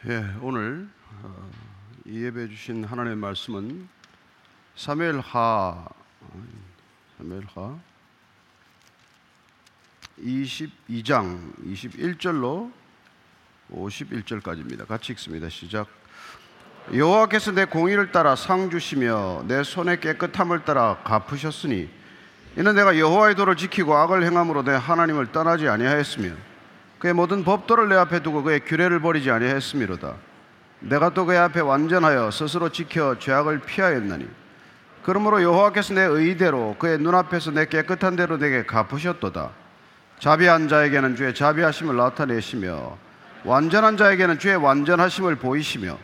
오늘 이 예배 주신 하나님의 말씀은 사무엘하 22장 21절로 51절까지입니다. 같이 읽습니다. 시작. 여호와께서 내 공의를 따라 상 주시며 내 손의 깨끗함을 따라 갚으셨으니 이는 내가 여호와의 도를 지키고 악을 행함으로 내 하나님을 떠나지 아니하였으며 그의 모든 법도를 내 앞에 두고 그의 규례를 버리지 아니하였음이로다. 내가 또 그의 앞에 완전하여 스스로 지켜 죄악을 피하였나니 그러므로 여호와께서 내 의대로 그의 눈앞에서 내 깨끗한 대로 내게 갚으셨도다. 자비한 자에게는 주의 자비하심을 나타내시며 완전한 자에게는 주의 완전하심을 보이시며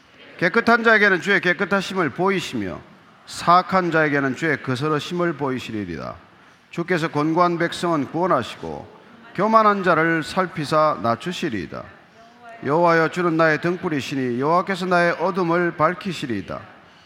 깨끗한 자에게는 주의 깨끗하심을 보이시며 사악한 자에게는 주의 거스러심을 보이시리이다. 주께서 곤고한 백성은 구원하시고 교만한 자를 살피사 낮추시리이다. 여호와여, 주는 나의 등불이시니 여호와께서 나의 어둠을 밝히시리이다.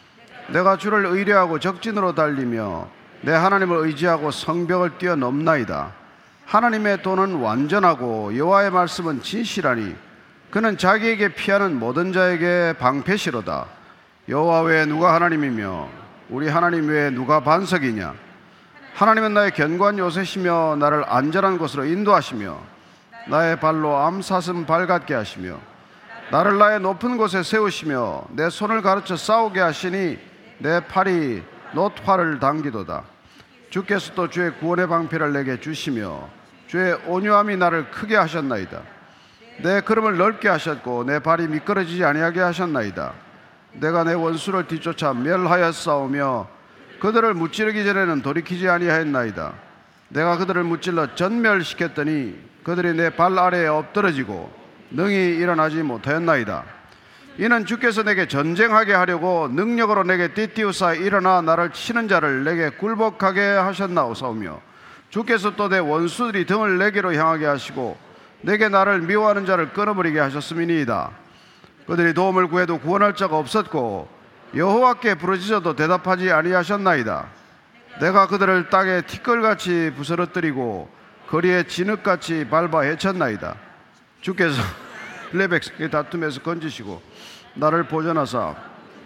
내가 주를 의뢰하고 적진으로 달리며 내 하나님을 의지하고 성벽을 뛰어넘나이다. 하나님의 도는 완전하고 여호와의 말씀은 진실하니 그는 자기에게 피하는 모든 자에게 방패시로다. 여호와 외에 누가 하나님이며 우리 하나님 외에 누가 반석이냐? 하나님은 나의 견고한 요새시며 나를 안전한 곳으로 인도하시며 나의 발로 암사슴 발같게 하시며 나를 나의 높은 곳에 세우시며 내 손을 가르쳐 싸우게 하시니 내 팔이 놋활을 당기도다. 주께서 또 주의 구원의 방패를 내게 주시며 주의 온유함이 나를 크게 하셨나이다. 내 걸음을 넓게 하셨고 내 발이 미끄러지지 아니하게 하셨나이다. 내가 내 원수를 뒤쫓아 멸하여 싸우며 그들을 무찌르기 전에는 돌이키지 아니하였나이다. 내가 그들을 무찔러 전멸시켰더니 그들이 내 발 아래에 엎드러지고 능히 일어나지 못하였나이다. 이는 주께서 내게 전쟁하게 하려고 능력으로 내게 띠띠우사 일어나 나를 치는 자를 내게 굴복하게 하셨나오사오며 주께서 또 내 원수들이 등을 내게로 향하게 하시고 내게 나를 미워하는 자를 끊어버리게 하셨음이니이다. 그들이 도움을 구해도 구원할 자가 없었고 여호와께 부르짖어도 대답하지 아니하셨나이다. 내가 그들을 땅에 티끌같이 부스러뜨리고 거리에 진흙같이 밟아 헤쳤나이다. 주께서 내 백성의 다툼에서 건지시고 나를 보존하사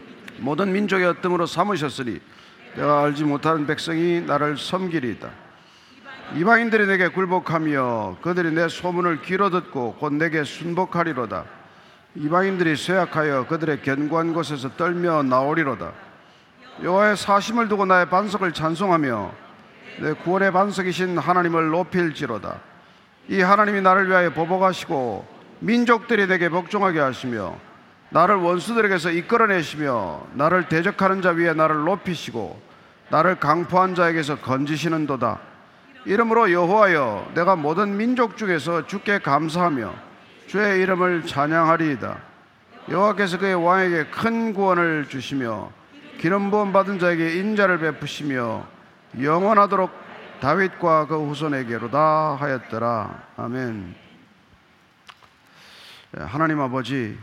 모든 민족의 어뜸으로 삼으셨으니 내가 알지 못하는 백성이 나를 섬기리이다. 이방인들이 내게 굴복하며 그들이 내 소문을 귀로 듣고 곧 내게 순복하리로다. 이방인들이 쇠약하여 그들의 견고한 곳에서 떨며 나오리로다. 여호와의 사심을 두고 나의 반석을 찬송하며 내 구원의 반석이신 하나님을 높일지로다. 이 하나님이 나를 위하여 보복하시고 민족들이 내게 복종하게 하시며 나를 원수들에게서 이끌어내시며 나를 대적하는 자 위에 나를 높이시고 나를 강포한 자에게서 건지시는도다. 이러므로 여호와여, 내가 모든 민족 중에서 주께 감사하며 주의 이름을 찬양하리이다. 여호와께서 그의 왕에게 큰 구원을 주시며 기름 부음 받은 자에게 인자를 베푸시며 영원하도록 다윗과 그 후손에게로다 하였더라. 아멘. 하나님 아버지,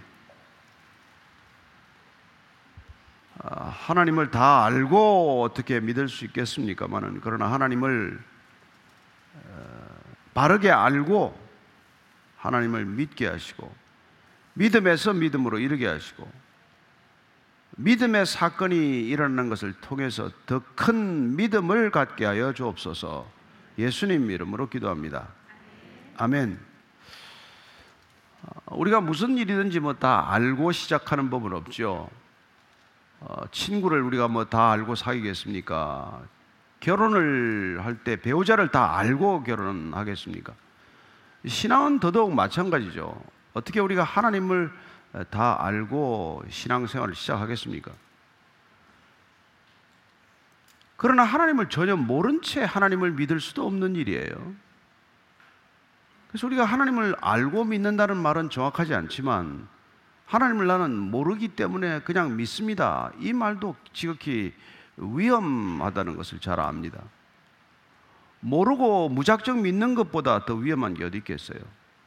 하나님을 다 알고 어떻게 믿을 수 있겠습니까마는, 그러나 하나님을 바르게 알고 하나님을 믿게 하시고 믿음에서 믿음으로 이르게 하시고 믿음의 사건이 일어나는 것을 통해서 더 큰 믿음을 갖게 하여 주옵소서. 예수님 이름으로 기도합니다. 아멘. 우리가 무슨 일이든지 다 알고 시작하는 법은 없죠. 친구를 우리가 다 알고 사귀겠습니까? 결혼을 할 때 배우자를 다 알고 결혼하겠습니까? 신앙은 더더욱 마찬가지죠. 어떻게 우리가 하나님을 다 알고 신앙생활을 시작하겠습니까? 그러나 하나님을 전혀 모른 채 하나님을 믿을 수도 없는 일이에요. 그래서 우리가 하나님을 알고 믿는다는 말은 정확하지 않지만 하나님을 나는 모르기 때문에 그냥 믿습니다, 이 말도 지극히 위험하다는 것을 잘 압니다. 모르고 무작정 믿는 것보다 더 위험한 게 어디 있겠어요?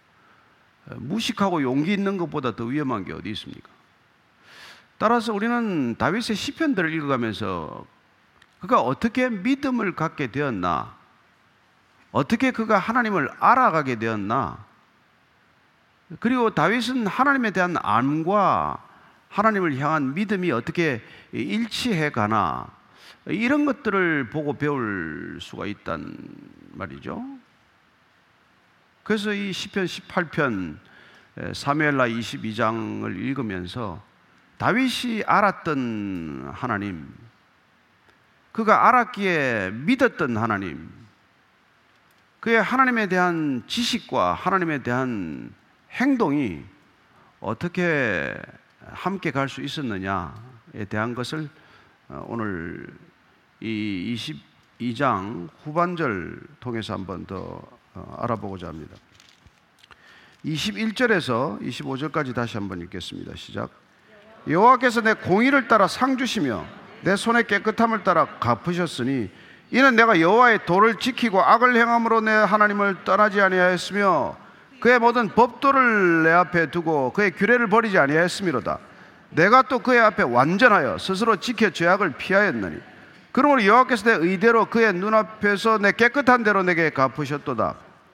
무식하고 용기 있는 것보다 더 위험한 게 어디 있습니까? 따라서 우리는 다윗의 시편들을 읽어가면서 그가 어떻게 믿음을 갖게 되었나, 어떻게 그가 하나님을 알아가게 되었나, 그리고 다윗은 하나님에 대한 안과 하나님을 향한 믿음이 어떻게 일치해 가나, 이런 것들을 보고 배울 수가 있단 말이죠. 그래서 이 시편 18편 사무엘하 22장을 읽으면서 다윗이 알았던 하나님, 그가 알았기에 믿었던 하나님, 그의 하나님에 대한 지식과 하나님에 대한 행동이 어떻게 함께 갈 수 있었느냐에 대한 것을 오늘 이 22장 후반절 통해서 한번 더 알아보고자 합니다. 21절에서 25절까지 다시 한번 읽겠습니다. 시작. 여호와께서 내 공의를 따라 상 주시며 내 손의 깨끗함을 따라 갚으셨으니 이는 내가 여호와의 도를 지키고 악을 행함으로 내 하나님을 떠나지 아니하였으며 그의 모든 법도를 내 앞에 두고 그의 규례를 버리지 아니하였음이로다. 내가 또 그의 앞에 완전하여 스스로 지켜 죄악을 피하였느니 그러므로 여호와께서 내 의대로 그의 눈앞에서 내 깨끗한 대로 내게 갚으셨도다.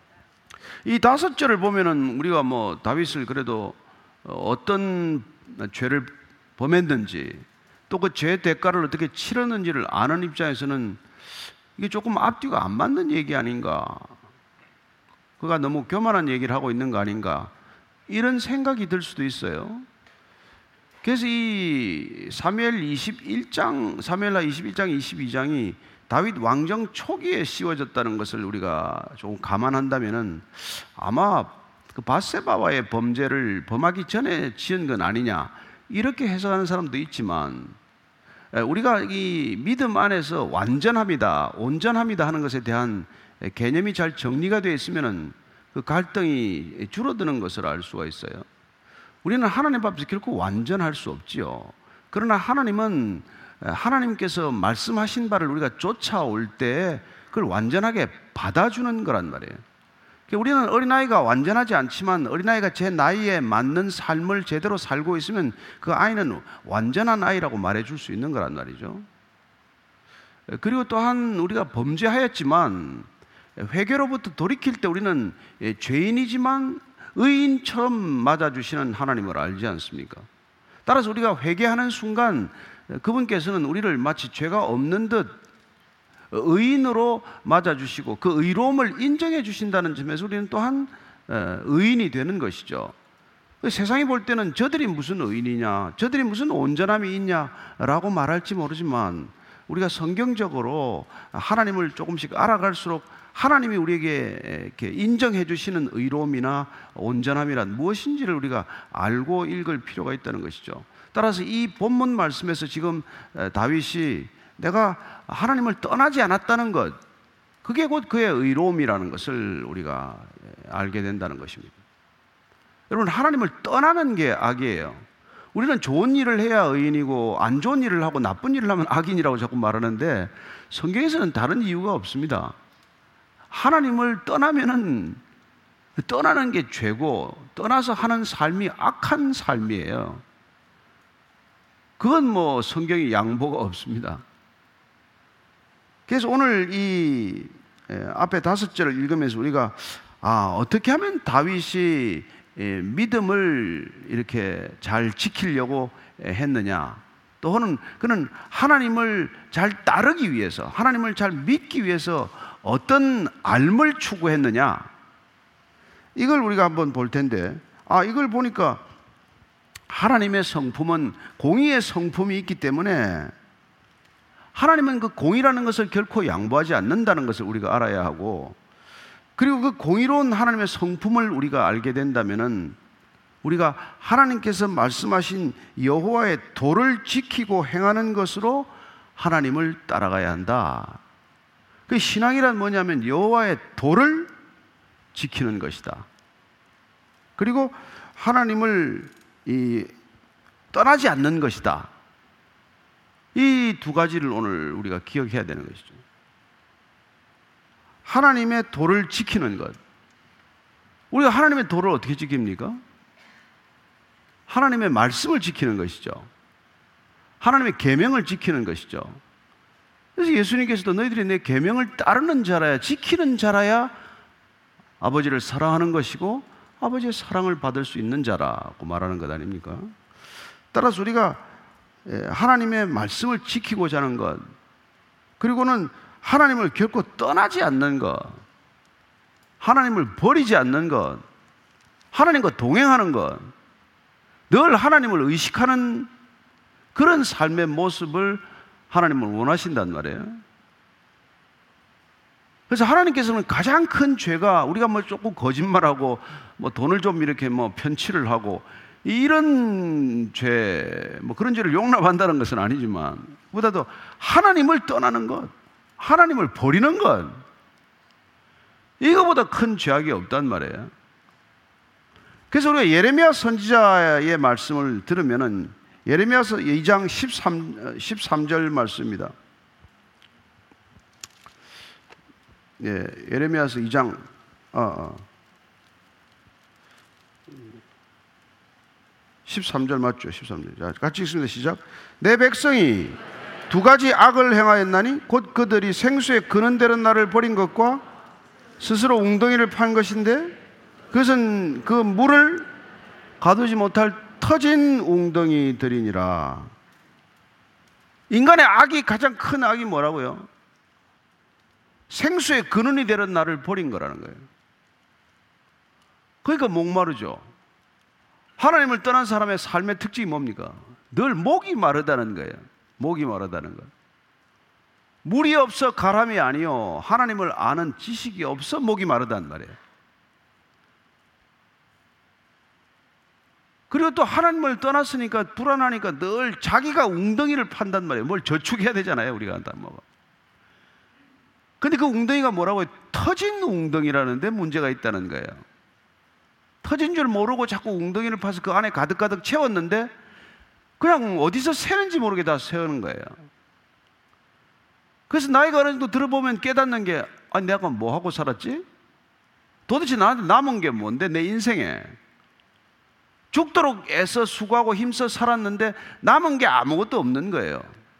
이 5절을 보면은 우리가 다윗을 그래도 어떤 죄를 범했는지 또 그 죄 대가를 어떻게 치렀는지를 아는 입장에서는 이게 조금 앞뒤가 안 맞는 얘기 아닌가, 그가 너무 교만한 얘기를 하고 있는 거 아닌가, 이런 생각이 들 수도 있어요. 그래서 이 사무엘하 21장, 22장이 다윗 왕정 초기에 씌워졌다는 것을 우리가 조금 감안한다면은 아마 그 밧세바와의 범죄를 범하기 전에 지은 건 아니냐, 이렇게 해석하는 사람도 있지만, 우리가 이 믿음 안에서 완전합니다, 온전합니다 하는 것에 대한 개념이 잘 정리가 되어 있으면은 그 갈등이 줄어드는 것을 알 수가 있어요. 우리는 하나님 앞에서 결코 완전할 수 없지요. 그러나 하나님은 하나님께서 말씀하신 바를 우리가 쫓아올 때 그걸 완전하게 받아주는 거란 말이에요. 우리는 어린아이가 완전하지 않지만 어린아이가 제 나이에 맞는 삶을 제대로 살고 있으면 그 아이는 완전한 아이라고 말해줄 수 있는 거란 말이죠. 그리고 또한 우리가 범죄하였지만 회개로부터 돌이킬 때 우리는 죄인이지만 의인처럼 맞아주시는 하나님을 알지 않습니까? 따라서 우리가 회개하는 순간 그분께서는 우리를 마치 죄가 없는 듯 의인으로 맞아주시고 그 의로움을 인정해 주신다는 점에서 우리는 또한 의인이 되는 것이죠. 세상이 볼 때는 저들이 무슨 의인이냐, 저들이 무슨 온전함이 있냐라고 말할지 모르지만 우리가 성경적으로 하나님을 조금씩 알아갈수록 하나님이 우리에게 이렇게 인정해 주시는 의로움이나 온전함이란 무엇인지를 우리가 알고 읽을 필요가 있다는 것이죠. 따라서 이 본문 말씀에서 지금 다윗이 내가 하나님을 떠나지 않았다는 것, 그게 곧 그의 의로움이라는 것을 우리가 알게 된다는 것입니다. 여러분, 하나님을 떠나는 게 악이에요. 우리는 좋은 일을 해야 의인이고 안 좋은 일을 하고 나쁜 일을 하면 악인이라고 자꾸 말하는데 성경에서는 다른 이유가 없습니다. 하나님을 떠나면은 떠나는 게 죄고 떠나서 하는 삶이 악한 삶이에요. 그건 성경에 양보가 없습니다. 그래서 오늘 이 앞에 5절을 읽으면서 우리가 어떻게 하면 다윗이 믿음을 이렇게 잘 지키려고 했느냐, 또는 그는 하나님을 잘 따르기 위해서, 하나님을 잘 믿기 위해서 어떤 삶을 추구했느냐, 이걸 우리가 한번 볼 텐데, 이걸 보니까 하나님의 성품은 공의의 성품이 있기 때문에 하나님은 그 공의라는 것을 결코 양보하지 않는다는 것을 우리가 알아야 하고, 그리고 그 공의로운 하나님의 성품을 우리가 알게 된다면은 우리가 하나님께서 말씀하신 여호와의 도를 지키고 행하는 것으로 하나님을 따라가야 한다. 그 신앙이란 뭐냐면 여호와의 도를 지키는 것이다. 그리고 하나님을 떠나지 않는 것이다. 이 두 가지를 오늘 우리가 기억해야 되는 것이죠. 하나님의 도를 지키는 것. 우리가 하나님의 도를 어떻게 지킵니까? 하나님의 말씀을 지키는 것이죠. 하나님의 계명을 지키는 것이죠. 그래서 예수님께서도 너희들이 내 계명을 따르는 자라야, 지키는 자라야 아버지를 사랑하는 것이고 아버지의 사랑을 받을 수 있는 자라고 말하는 것 아닙니까? 따라서 우리가 하나님의 말씀을 지키고자 하는 것, 그리고는 하나님을 결코 떠나지 않는 것, 하나님을 버리지 않는 것, 하나님과 동행하는 것, 늘 하나님을 의식하는 그런 삶의 모습을 하나님은 원하신단 말이에요. 그래서 하나님께서는 가장 큰 죄가 우리가 뭐 조금 거짓말하고 뭐 돈을 좀 이렇게 뭐 편취를 하고 이런 죄, 뭐 그런 죄를 용납한다는 것은 아니지만 보다도 하나님을 떠나는 것, 하나님을 버리는 것, 이거보다 큰 죄악이 없단 말이에요. 그래서 우리가 예레미야 선지자의 말씀을 들으면은 예레미야서 2장 13절 말씀입니다. 예, 예레미야서 2장 13절 맞죠? 13절. 자, 같이 읽습니다. 시작. 내 백성이 두 가지 악을 행하였나니 곧 그들이 생수에 그는대로 나를 버린 것과 스스로 웅덩이를 판 것인데 그것은 그 물을 가두지 못할 터진 웅덩이들이니라. 인간의 악이 가장 큰 악이 뭐라고요? 생수의 근원이 되는 나를 버린 거라는 거예요. 그러니까 목마르죠. 하나님을 떠난 사람의 삶의 특징이 뭡니까? 늘 목이 마르다는 거예요. 목이 마르다는 것. 물이 없어 가람이 아니요, 하나님을 아는 지식이 없어 목이 마르단 말이에요. 그리고 또 하나님을 떠났으니까 불안하니까 늘 자기가 웅덩이를 판단 말이에요. 뭘 저축해야 되잖아요, 우리가. 근데 그 웅덩이가 뭐라고요? 터진 웅덩이라는데 문제가 있다는 거예요. 터진 줄 모르고 자꾸 웅덩이를 파서 그 안에 가득가득 채웠는데 그냥 어디서 새는지 모르게 다 세우는 거예요. 그래서 나이가 어느 정도 들어보면 깨닫는 게, 아니 내가 뭐 하고 살았지? 도대체 나한테 남은 게 뭔데, 내 인생에 죽도록 애써 수고하고 힘써 살았는데 남은 게 아무것도 없는 거예요.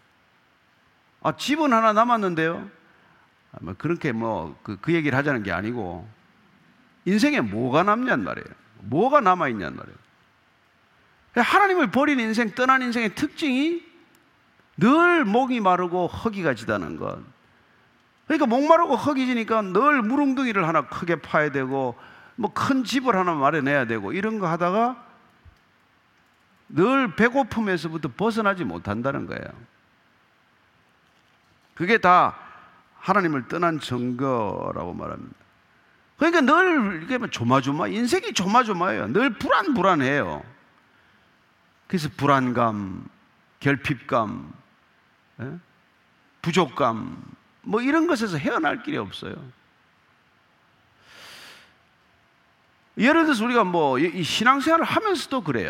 집은 하나 남았는데요, 그렇게 그 얘기를 하자는 게 아니고 인생에 뭐가 남냔 말이에요. 뭐가 남아있냔 말이에요. 하나님을 버린 인생, 떠난 인생의 특징이 늘 목이 마르고 허기가 지다는 것. 그러니까 목 마르고 허기 지니까 늘 물웅덩이를 하나 크게 파야 되고 뭐 큰 집을 하나 마련해야 되고 이런 거 하다가 늘 배고픔에서부터 벗어나지 못한다는 거예요. 그게 다 하나님을 떠난 증거라고 말합니다. 그러니까 늘 이게 조마조마, 인생이 조마조마해요. 늘 불안해요. 그래서 불안감, 결핍감, 부족감, 뭐 이런 것에서 헤어날 길이 없어요. 예를 들어서 우리가 이 신앙생활을 하면서도 그래요.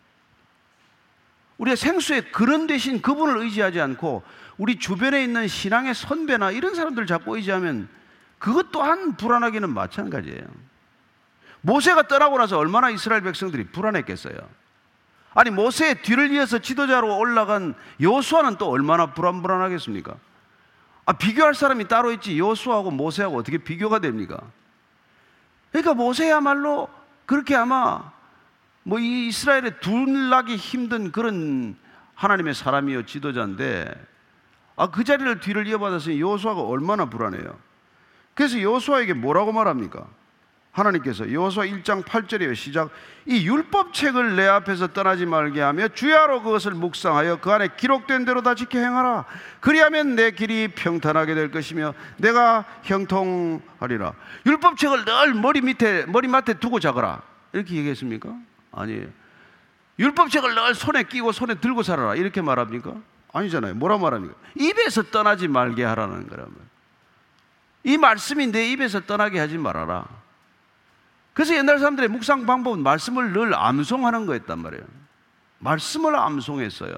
우리가 생수의 근원 대신 그분을 의지하지 않고 우리 주변에 있는 신앙의 선배나 이런 사람들 자꾸 의지하면 그것 또한 불안하기는 마찬가지예요. 모세가 떠나고 나서 얼마나 이스라엘 백성들이 불안했겠어요. 아니 모세의 뒤를 이어서 지도자로 올라간 여호수아는 또 얼마나 불안하겠습니까? 비교할 사람이 따로 있지 여호수아하고 모세하고 어떻게 비교가 됩니까? 그러니까 모세야말로 그렇게 아마 이 이스라엘에 둘나기 힘든 그런 하나님의 사람이요, 지도자인데 그 자리를 뒤를 이어받았으니 여호수아가 얼마나 불안해요. 그래서 여호수아에게 뭐라고 말합니까? 하나님께서 여호수아 1장 8절이에요. 시작. 이 율법책을 내 앞에서 떠나지 말게 하며 주야로 그것을 묵상하여 그 안에 기록된 대로 다 지켜 행하라. 그리하면 내 길이 평탄하게 될 것이며 내가 형통하리라. 율법책을 늘 머리맡에 두고 자거라, 이렇게 얘기했습니까? 아니에요. 율법책을 늘 손에 끼고 손에 들고 살아라, 이렇게 말합니까? 아니잖아요. 뭐라 말합니까? 입에서 떠나지 말게 하라는 거라면, 이 말씀이 내 입에서 떠나게 하지 말아라. 그래서 옛날 사람들의 묵상 방법은 말씀을 늘 암송하는 거였단 말이에요. 말씀을 암송했어요.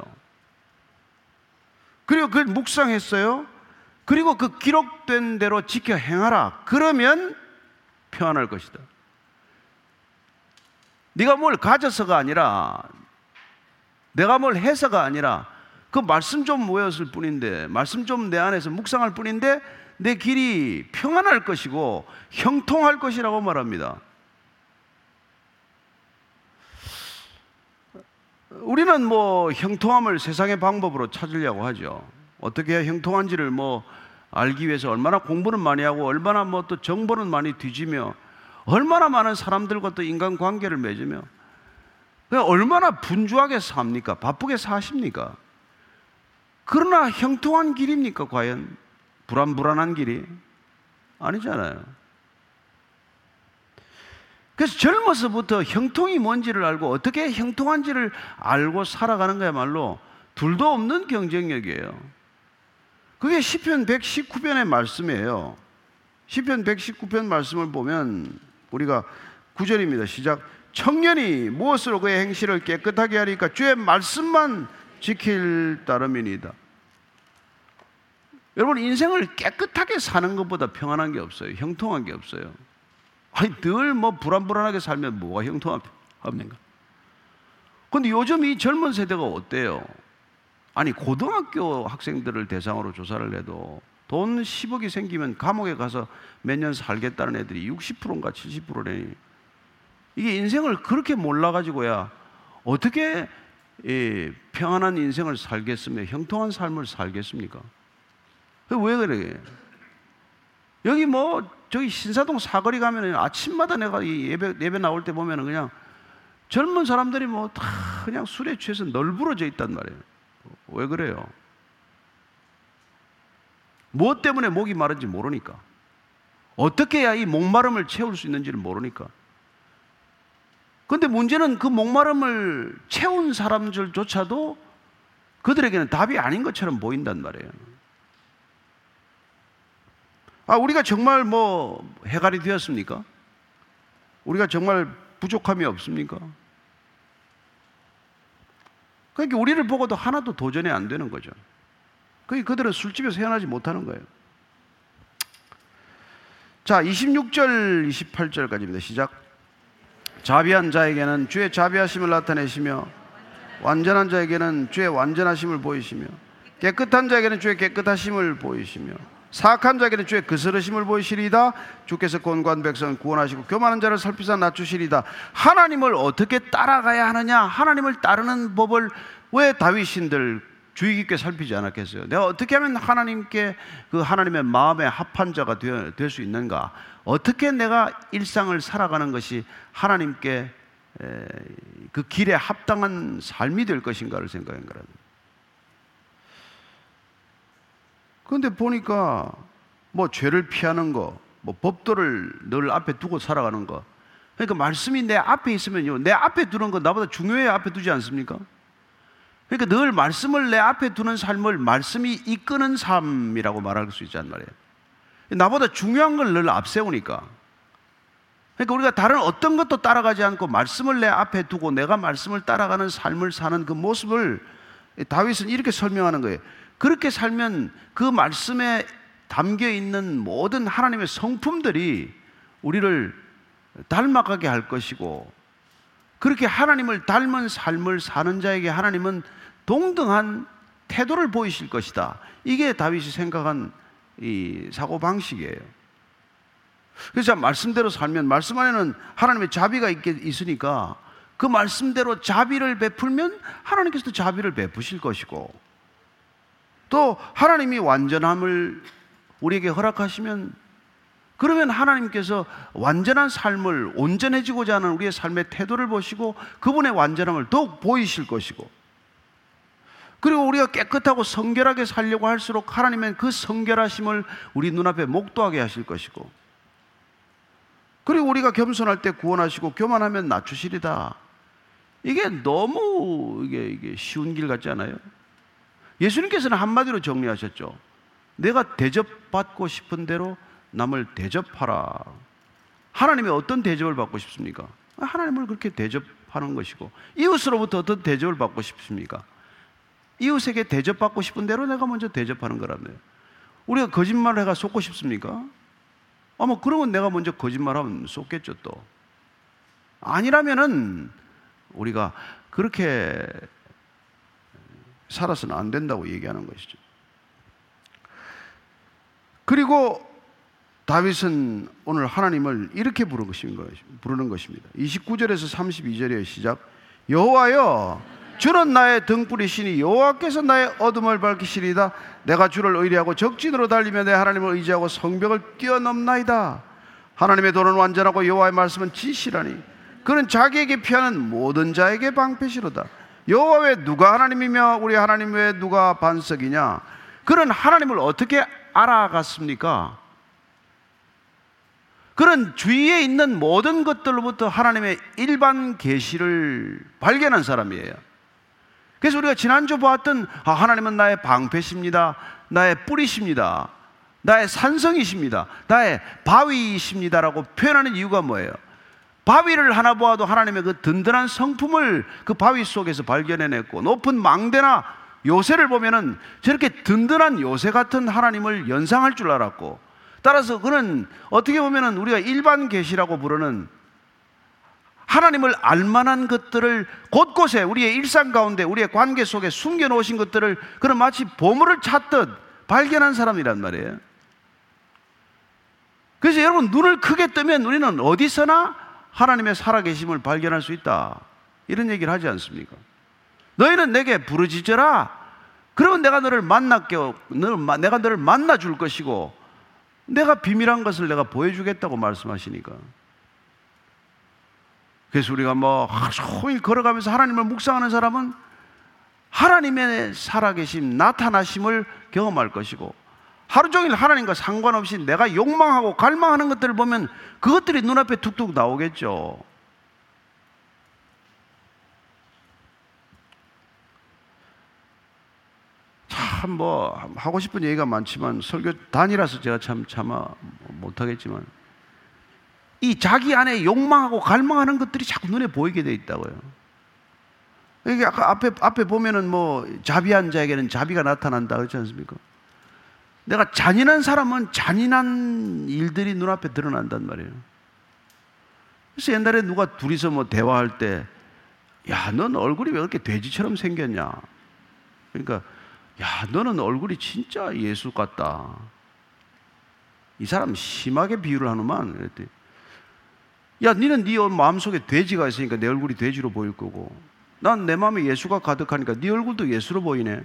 그리고 그걸 묵상했어요. 그리고 그 기록된 대로 지켜 행하라. 그러면 평안할 것이다. 네가 뭘 가져서가 아니라, 내가 뭘 해서가 아니라 그 말씀 좀 모였을 뿐인데, 말씀 좀 내 안에서 묵상할 뿐인데 내 길이 평안할 것이고 형통할 것이라고 말합니다. 우리는 뭐 형통함을 세상의 방법으로 찾으려고 하죠. 어떻게 해야 형통한지를 뭐 알기 위해서 얼마나 공부는 많이 하고 얼마나 뭐 또 정보는 많이 뒤지며 얼마나 많은 사람들과 또 인간관계를 맺으며 얼마나 분주하게 삽니까? 바쁘게 사십니까? 그러나 형통한 길입니까? 과연 불안불안한 길이? 아니잖아요. 그래서 젊어서부터 형통이 뭔지를 알고 어떻게 형통한지를 알고 살아가는 거야말로 둘도 없는 경쟁력이에요. 그게 시편 119편의 말씀이에요. 시편 119편 말씀을 보면 우리가 9절입니다. 시작. 청년이 무엇으로 그의 행실을 깨끗하게 하리까? 주의 말씀만 지킬 따름이니이다. 여러분, 인생을 깨끗하게 사는 것보다 평안한 게 없어요. 형통한 게 없어요. 아니, 늘 뭐 불안불안하게 살면 뭐가 형통합니까? 근데 요즘 이 젊은 세대가 어때요? 아니, 고등학교 학생들을 대상으로 조사를 해도 돈 10억이 생기면 감옥에 가서 몇 년 살겠다는 애들이 60%인가 70%래. 이게 인생을 그렇게 몰라가지고야 어떻게 평안한 인생을 살겠으며 형통한 삶을 살겠습니까? 왜 그래? 여기 뭐 저기 신사동 사거리 가면 아침마다 내가 이 예배 나올 때 보면 그냥 젊은 사람들이 뭐 다 그냥 술에 취해서 널브러져 있단 말이에요. 왜 그래요? 무엇 때문에 목이 마른지 모르니까. 어떻게 해야 이 목마름을 채울 수 있는지를 모르니까. 그런데 문제는 그 목마름을 채운 사람들조차도 그들에게는 답이 아닌 것처럼 보인단 말이에요. 우리가 정말 뭐 해갈이 되었습니까? 우리가 정말 부족함이 없습니까? 그러니까 우리를 보고도 하나도 도전이 안 되는 거죠. 그들은 술집에서 헤어나지 못하는 거예요. 자, 26절 28절까지입니다. 시작. 자비한 자에게는 주의 자비하심을 나타내시며 완전한 자에게는 주의 완전하심을 보이시며 깨끗한 자에게는 주의 깨끗하심을 보이시며 사악한 자에게는 주의 그스르심을 보이시리이다. 주께서 곤고한 백성을 구원하시고 교만한 자를 살피사 낮추시리이다. 하나님을 어떻게 따라가야 하느냐? 하나님을 따르는 법을 왜 다윗신들 주의 깊게 살피지 않았겠어요? 내가 어떻게 하면 하나님께 그 하나님의 마음에 합한 자가 될 수 있는가? 어떻게 내가 일상을 살아가는 것이 하나님께 그 길에 합당한 삶이 될 것인가를 생각한 거랍니다. 그런데 보니까 뭐 죄를 피하는 거, 뭐 법도를 늘 앞에 두고 살아가는 거. 그러니까 말씀이 내 앞에 있으면요, 내 앞에 두는 거 나보다 중요해야 앞에 두지 않습니까? 그러니까 늘 말씀을 내 앞에 두는 삶을 말씀이 이끄는 삶이라고 말할 수 있단 말이에요. 나보다 중요한 걸 늘 앞세우니까. 그러니까 우리가 다른 어떤 것도 따라가지 않고 말씀을 내 앞에 두고 내가 말씀을 따라가는 삶을 사는 그 모습을 다윗은 이렇게 설명하는 거예요. 그렇게 살면 그 말씀에 담겨 있는 모든 하나님의 성품들이 우리를 닮아가게 할 것이고, 그렇게 하나님을 닮은 삶을 사는 자에게 하나님은 동등한 태도를 보이실 것이다. 이게 다윗이 생각한 이 사고방식이에요. 그래서 말씀대로 살면 말씀 안에는 하나님의 자비가 있으니까 그 말씀대로 자비를 베풀면 하나님께서도 자비를 베푸실 것이고, 또 하나님이 완전함을 우리에게 허락하시면 그러면 하나님께서 완전한 삶을, 온전해지고자 하는 우리의 삶의 태도를 보시고 그분의 완전함을 더욱 보이실 것이고, 그리고 우리가 깨끗하고 성결하게 살려고 할수록 하나님은 그 성결하심을 우리 눈앞에 목도하게 하실 것이고, 그리고 우리가 겸손할 때 구원하시고 교만하면 낮추시리다. 이게 너무 이게 쉬운 길 같지 않아요? 예수님께서는 한마디로 정리하셨죠. 내가 대접받고 싶은 대로 남을 대접하라. 하나님이 어떤 대접을 받고 싶습니까? 하나님을 그렇게 대접하는 것이고, 이웃으로부터 어떤 대접을 받고 싶습니까? 이웃에게 대접받고 싶은 대로 내가 먼저 대접하는 거라며요. 우리가 거짓말을 해가 속고 싶습니까? 아마 그러면 내가 먼저 거짓말하면 속겠죠. 또 아니라면은 우리가 그렇게 살아서는 안 된다고 얘기하는 것이죠. 그리고 다윗은 오늘 하나님을 이렇게 부르는 것입니다. 29절에서 32절의 시작. 여호와여, 주는 나의 등불이시니 여호와께서 나의 어둠을 밝히시리이다. 내가 주를 의뢰하고 적진으로 달리며 내 하나님을 의지하고 성벽을 뛰어넘나이다. 하나님의 도는 완전하고 여호와의 말씀은 진실하니 그는 자기에게 피하는 모든 자에게 방패시로다. 여호와 외에 누가 하나님이며 우리 하나님 외에 누가 반석이냐? 그는 하나님을 어떻게 알아갔습니까? 그는 주위에 있는 모든 것들로부터 하나님의 일반 계시를 발견한 사람이에요. 그래서 우리가 지난주 보았던 하나님은 나의 방패십니다, 나의 뿌리십니다, 나의 산성이십니다, 나의 바위이십니다라고 표현하는 이유가 뭐예요? 바위를 하나 보아도 하나님의 그 든든한 성품을 그 바위 속에서 발견해냈고, 높은 망대나 요새를 보면은 저렇게 든든한 요새 같은 하나님을 연상할 줄 알았고, 따라서 그는 어떻게 보면은 우리가 일반 계시라고 부르는 하나님을 알만한 것들을 곳곳에 우리의 일상 가운데 우리의 관계 속에 숨겨놓으신 것들을 그는 마치 보물을 찾듯 발견한 사람이란 말이에요. 그래서 여러분, 눈을 크게 뜨면 우리는 어디서나 하나님의 살아계심을 발견할 수 있다, 이런 얘기를 하지 않습니까? 너희는 내게 부르짖어라. 그러면 내가 너를 내가 너를 만나줄 것이고 내가 비밀한 것을 내가 보여주겠다고 말씀하시니까. 그래서 우리가 하루 종일 걸어가면서 하나님을 묵상하는 사람은 하나님의 살아계심, 나타나심을 경험할 것이고, 하루 종일 하나님과 상관없이 내가 욕망하고 갈망하는 것들을 보면 그것들이 눈앞에 툭툭 나오겠죠. 참 하고 싶은 얘기가 많지만 설교 단이라서 제가 차마 못하겠지만, 이 자기 안에 욕망하고 갈망하는 것들이 자꾸 눈에 보이게 돼 있다고요. 이게 아까 앞에 보면은 자비한 자에게는 자비가 나타난다 그렇지 않습니까? 내가 잔인한 사람은 잔인한 일들이 눈앞에 드러난단 말이에요. 그래서 옛날에 누가 둘이서 대화할 때, 야, 넌 얼굴이 왜 그렇게 돼지처럼 생겼냐? 그러니까, 야, 너는 얼굴이 진짜 예수 같다. 이 사람 심하게 비유를 하는구만. 그랬더니, 야, 니는 네 마음속에 돼지가 있으니까 내 얼굴이 돼지로 보일 거고, 난 내 마음에 예수가 가득하니까 네 얼굴도 예수로 보이네.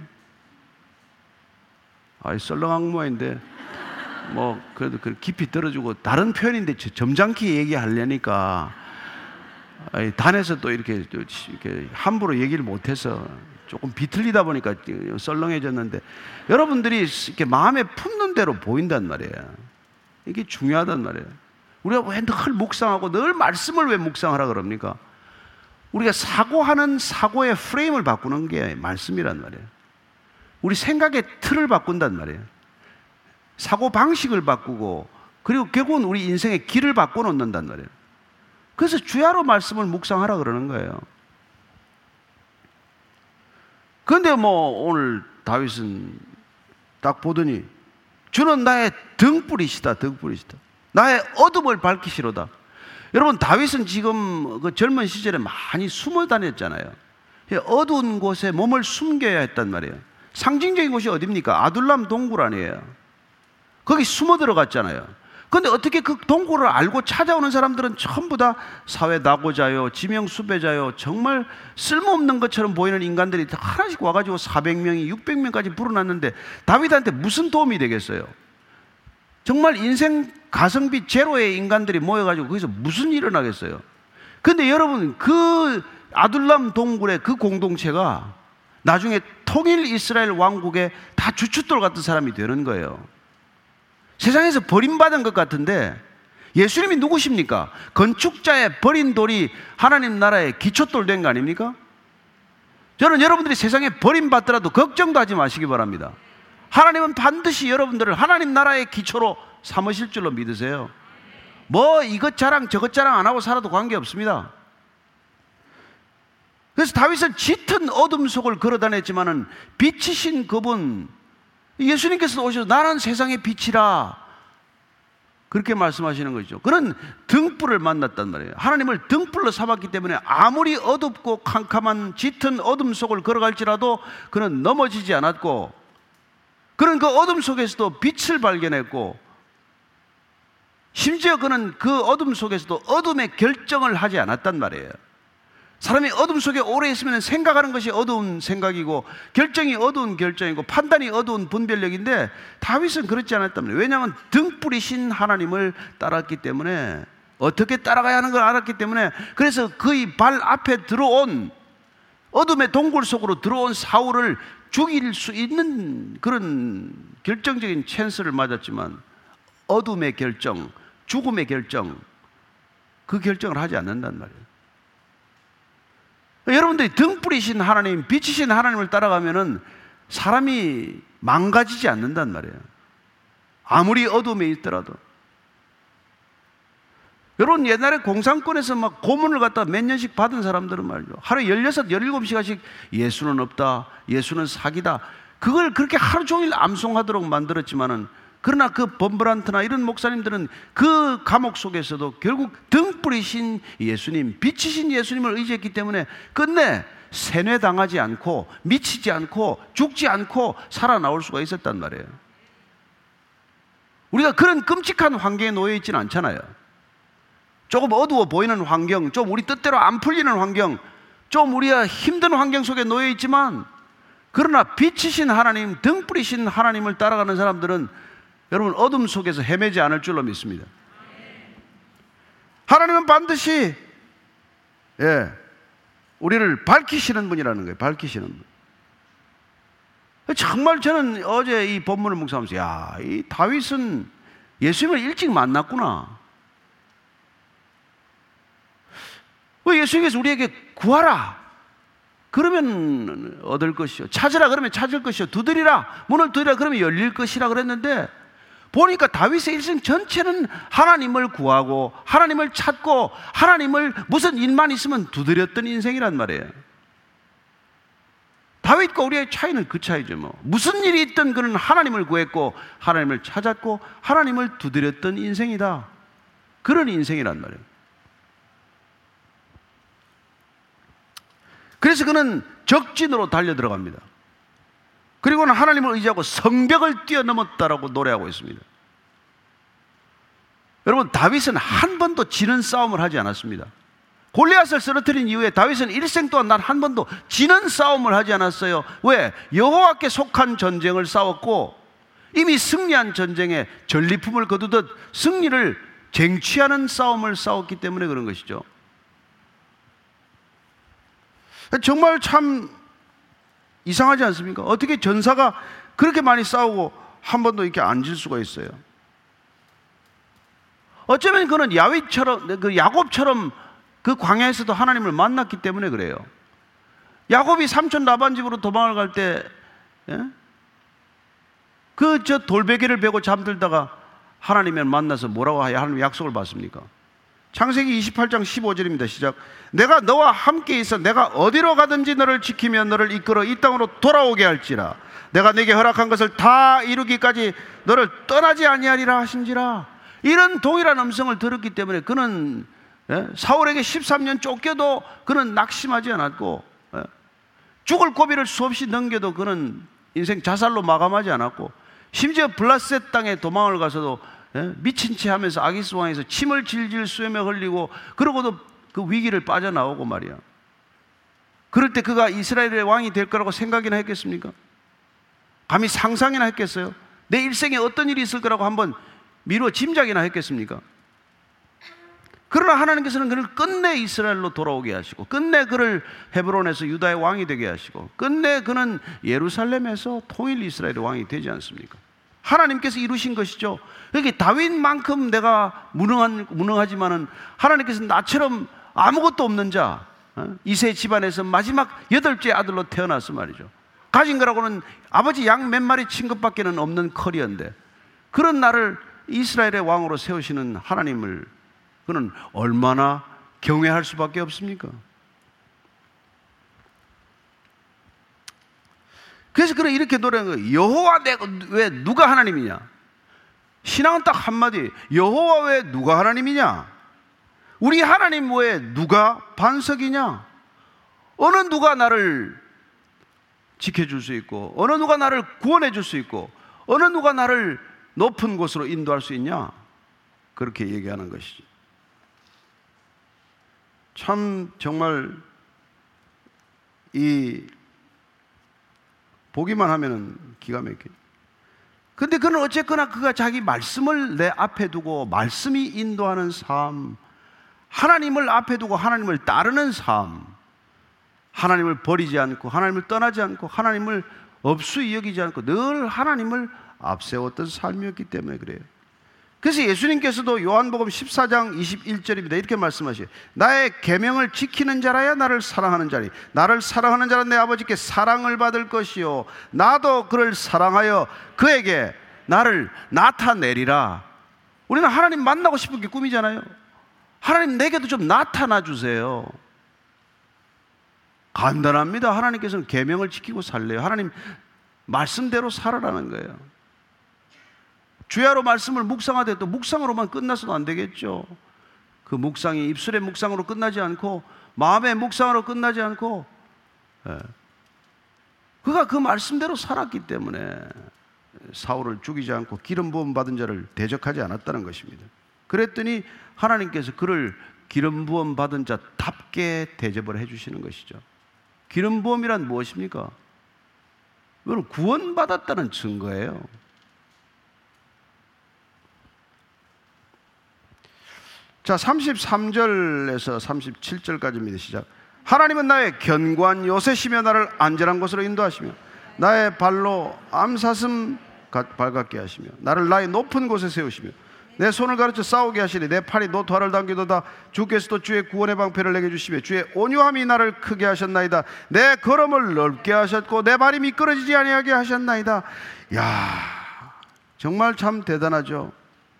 썰렁한 모양인데 그래도 깊이 들어주고, 다른 표현인데 점잖게 얘기하려니까 단에서 또 이렇게 함부로 얘기를 못해서 조금 비틀리다 보니까 썰렁해졌는데, 여러분들이 이렇게 마음에 품는 대로 보인단 말이에요. 이게 중요하단 말이에요. 우리가 왜 늘 묵상하고 늘 말씀을 왜 묵상하라 그럽니까? 우리가 사고하는 사고의 프레임을 바꾸는 게 말씀이란 말이에요. 우리 생각의 틀을 바꾼단 말이에요. 사고 방식을 바꾸고, 그리고 결국은 우리 인생의 길을 바꿔놓는단 말이에요. 그래서 주야로 말씀을 묵상하라 그러는 거예요. 그런데 오늘 다윗은 딱 보더니 주는 나의 등불이시다, 등불이시다. 나의 어둠을 밝히시로다. 여러분, 다윗은 지금 그 젊은 시절에 많이 숨어 다녔잖아요. 어두운 곳에 몸을 숨겨야 했단 말이에요. 상징적인 곳이 어디입니까? 아둘람 동굴 아니에요. 거기 숨어 들어갔잖아요. 그런데 어떻게 그 동굴을 알고 찾아오는 사람들은 전부 다 사회 낙오자요, 지명 수배자요, 정말 쓸모없는 것처럼 보이는 인간들이 하나씩 와가지고 400명이 600명까지 불어났는데 다윗한테 무슨 도움이 되겠어요? 정말 인생 가성비 제로의 인간들이 모여가지고 거기서 무슨 일이 일어나겠어요? 그런데 여러분, 그 아둘람 동굴의 그 공동체가 나중에 통일 이스라엘 왕국의 다 주춧돌 같은 사람이 되는 거예요. 세상에서 버림받은 것 같은데 예수님이 누구십니까? 건축자의 버린 돌이 하나님 나라의 기초돌 된 거 아닙니까? 저는 여러분들이 세상에 버림받더라도 걱정도 하지 마시기 바랍니다. 하나님은 반드시 여러분들을 하나님 나라의 기초로 삼으실 줄로 믿으세요. 이것 자랑 저것 자랑 안 하고 살아도 관계없습니다. 그래서 다윗은 짙은 어둠 속을 걸어다녔지만은 빛이신 그분, 예수님께서 오셔서 나는 세상의 빛이라 그렇게 말씀하시는 거죠. 그는 등불을 만났단 말이에요. 하나님을 등불로 삼았기 때문에 아무리 어둡고 캄캄한 짙은 어둠 속을 걸어갈지라도 그는 넘어지지 않았고, 그는 그 어둠 속에서도 빛을 발견했고, 심지어 그는 그 어둠 속에서도 어둠의 결정을 하지 않았단 말이에요. 사람이 어둠 속에 오래 있으면 생각하는 것이 어두운 생각이고 결정이 어두운 결정이고 판단이 어두운 분별력인데 다윗은 그렇지 않았단 말이에요. 왜냐하면 등불이신 하나님을 따랐기 때문에, 어떻게 따라가야 하는 걸 알았기 때문에, 그래서 그의 발 앞에 들어온, 어둠의 동굴 속으로 들어온 사울을 죽일 수 있는 그런 결정적인 찬스를 맞았지만 어둠의 결정, 죽음의 결정, 그 결정을 하지 않는단 말이에요. 여러분들이 등불이신 하나님, 빛이신 하나님을 따라가면은 사람이 망가지지 않는단 말이에요. 아무리 어둠에 있더라도. 여러분, 옛날에 공산권에서 막 고문을 갖다 몇 년씩 받은 사람들은 말이죠, 하루에 16, 17시간씩 예수는 없다, 예수는 사기다, 그걸 그렇게 하루 종일 암송하도록 만들었지만은, 그러나 그 범브란트나 이런 목사님들은 그 감옥 속에서도 결국 등불이신 예수님, 빛이신 예수님을 의지했기 때문에 끝내 세뇌당하지 않고 미치지 않고 죽지 않고 살아나올 수가 있었단 말이에요. 우리가 그런 끔찍한 환경에 놓여 있지는 않잖아요. 조금 어두워 보이는 환경, 좀 우리 뜻대로 안 풀리는 환경, 좀 우리가 힘든 환경 속에 놓여 있지만, 그러나 빛이신 하나님, 등불이신 하나님을 따라가는 사람들은 여러분 어둠 속에서 헤매지 않을 줄로 믿습니다. 하나님은 반드시 우리를 밝히시는 분이라는 거예요. 밝히시는 분. 정말 저는 어제 이 본문을 묵상하면서, 야, 이 다윗은 예수님을 일찍 만났구나. 왜 예수님께서 우리에게 구하라 그러면 얻을 것이요, 찾으라 그러면 찾을 것이요, 두드리라, 문을 두드리라 그러면 열릴 것이라 그랬는데, 보니까 다윗의 일생 전체는 하나님을 구하고 하나님을 찾고 하나님을 무슨 일만 있으면 두드렸던 인생이란 말이에요. 다윗과 우리의 차이는 그 차이죠. 무슨 일이 있든 그는 하나님을 구했고 하나님을 찾았고 하나님을 두드렸던 인생이다. 그런 인생이란 말이에요. 그래서 그는 적진으로 달려 들어갑니다. 그리고는 하나님을 의지하고 성벽을 뛰어넘었다라고 노래하고 있습니다. 여러분, 다윗은 한 번도 지는 싸움을 하지 않았습니다. 골리앗을 쓰러뜨린 이후에 다윗은 일생 동안 난 한 번도 지는 싸움을 하지 않았어요. 왜? 여호와께 속한 전쟁을 싸웠고 이미 승리한 전쟁에 전리품을 거두듯 승리를 쟁취하는 싸움을 싸웠기 때문에 그런 것이죠. 정말 참 이상하지 않습니까? 어떻게 전사가 그렇게 많이 싸우고 한 번도 이렇게 안 질 수가 있어요? 어쩌면 그는 야곱처럼 그 광야에서도 하나님을 만났기 때문에 그래요. 야곱이 삼촌 라반 집으로 도망을 갈 때, 저 돌베개를 베고 잠들다가 하나님을 만나서 뭐라고 하나님 약속을 받습니까? 창세기 28장 15절입니다. 시작. 내가 너와 함께 있어 내가 어디로 가든지 너를 지키며 너를 이끌어 이 땅으로 돌아오게 할지라. 내가 네게 허락한 것을 다 이루기까지 너를 떠나지 아니하리라 하신지라. 이런 동일한 음성을 들었기 때문에 그는 사울에게 13년 쫓겨도 그는 낙심하지 않았고, 죽을 고비를 수없이 넘겨도 그는 인생 자살로 마감하지 않았고, 심지어 블라셋 땅에 도망을 가서도 미친 채 하면서 아기스 왕에서 침을 질질 쏘며 흘리고, 그러고도 그 위기를 빠져나오고 말이야. 그럴 때 그가 이스라엘의 왕이 될 거라고 생각이나 했겠습니까? 감히 상상이나 했겠어요? 내 일생에 어떤 일이 있을 거라고 한번 미루어 짐작이나 했겠습니까? 그러나 하나님께서는 그를 끝내 이스라엘로 돌아오게 하시고, 끝내 그를 헤브론에서 유다의 왕이 되게 하시고, 끝내 그는 예루살렘에서 통일 이스라엘의 왕이 되지 않습니까? 하나님께서 이루신 것이죠. 여기 다윗만큼 내가 무능하지만은 하나님께서 나처럼 아무것도 없는 자, 이세 집안에서 마지막 8째 아들로 태어났어 말이죠. 가진 거라고는 아버지 양 몇 마리 친 것밖에는 없는 커리어인데, 그런 나를 이스라엘의 왕으로 세우시는 하나님을 그는 얼마나 경외할 수밖에 없습니까? 그래서 그는 이렇게 노래하는 거예요. 여호와 왜 누가 하나님이냐? 신앙은 딱 한마디, 여호와 왜 누가 하나님이냐? 우리 하나님 왜 누가 반석이냐? 어느 누가 나를 지켜줄 수 있고, 어느 누가 나를 구원해 줄 수 있고, 어느 누가 나를 높은 곳으로 인도할 수 있냐? 그렇게 얘기하는 것이죠. 참 정말 이 보기만 하면은 기가 막혀요. 근데 그는 어쨌거나 그가 자기 말씀을 내 앞에 두고 말씀이 인도하는 삶, 하나님을 앞에 두고 하나님을 따르는 삶, 하나님을 버리지 않고 하나님을 떠나지 않고 하나님을 없수히 여기지 않고 늘 하나님을 앞세웠던 삶이었기 때문에 그래요. 그래서 예수님께서도 요한복음 14장 21절입니다. 이렇게 말씀하시요 나의 계명을 지키는 자라야 나를 사랑하는 자니 나를 사랑하는 자는 내 아버지께 사랑을 받을 것이요 나도 그를 사랑하여 그에게 나를 나타내리라. 우리는 하나님 만나고 싶은 게 꿈이잖아요. 하나님 내게도 좀 나타나 주세요. 간단합니다. 하나님께서는 계명을 지키고 살래요. 하나님 말씀대로 살아라는 거예요. 주야로 말씀을 묵상하되 또 묵상으로만 끝나서도 안 되겠죠. 그 묵상이 입술의 묵상으로 끝나지 않고 마음의 묵상으로 끝나지 않고 그가 그 말씀대로 살았기 때문에 사울을 죽이지 않고 기름 부음 받은 자를 대적하지 않았다는 것입니다. 그랬더니 하나님께서 그를 기름 부음 받은 자답게 대접을 해주시는 것이죠. 기름 부음이란 무엇입니까? 이건 구원받았다는 증거예요. 자, 33절에서 37절까지입니다. 시작. 하나님은 나의 견고한 요새시며 나를 안전한 곳으로 인도하시며 나의 발로 암사슴 발같게 하시며 나를 나의 높은 곳에 세우시며 내 손을 가르쳐 싸우게 하시니 내 팔이 노토화를 당기도다. 주께서도 주의 구원의 방패를 내게 주시며 주의 온유함이 나를 크게 하셨나이다. 내 걸음을 넓게 하셨고 내 발이 미끄러지지 아니하게 하셨나이다. 야, 정말 참 대단하죠.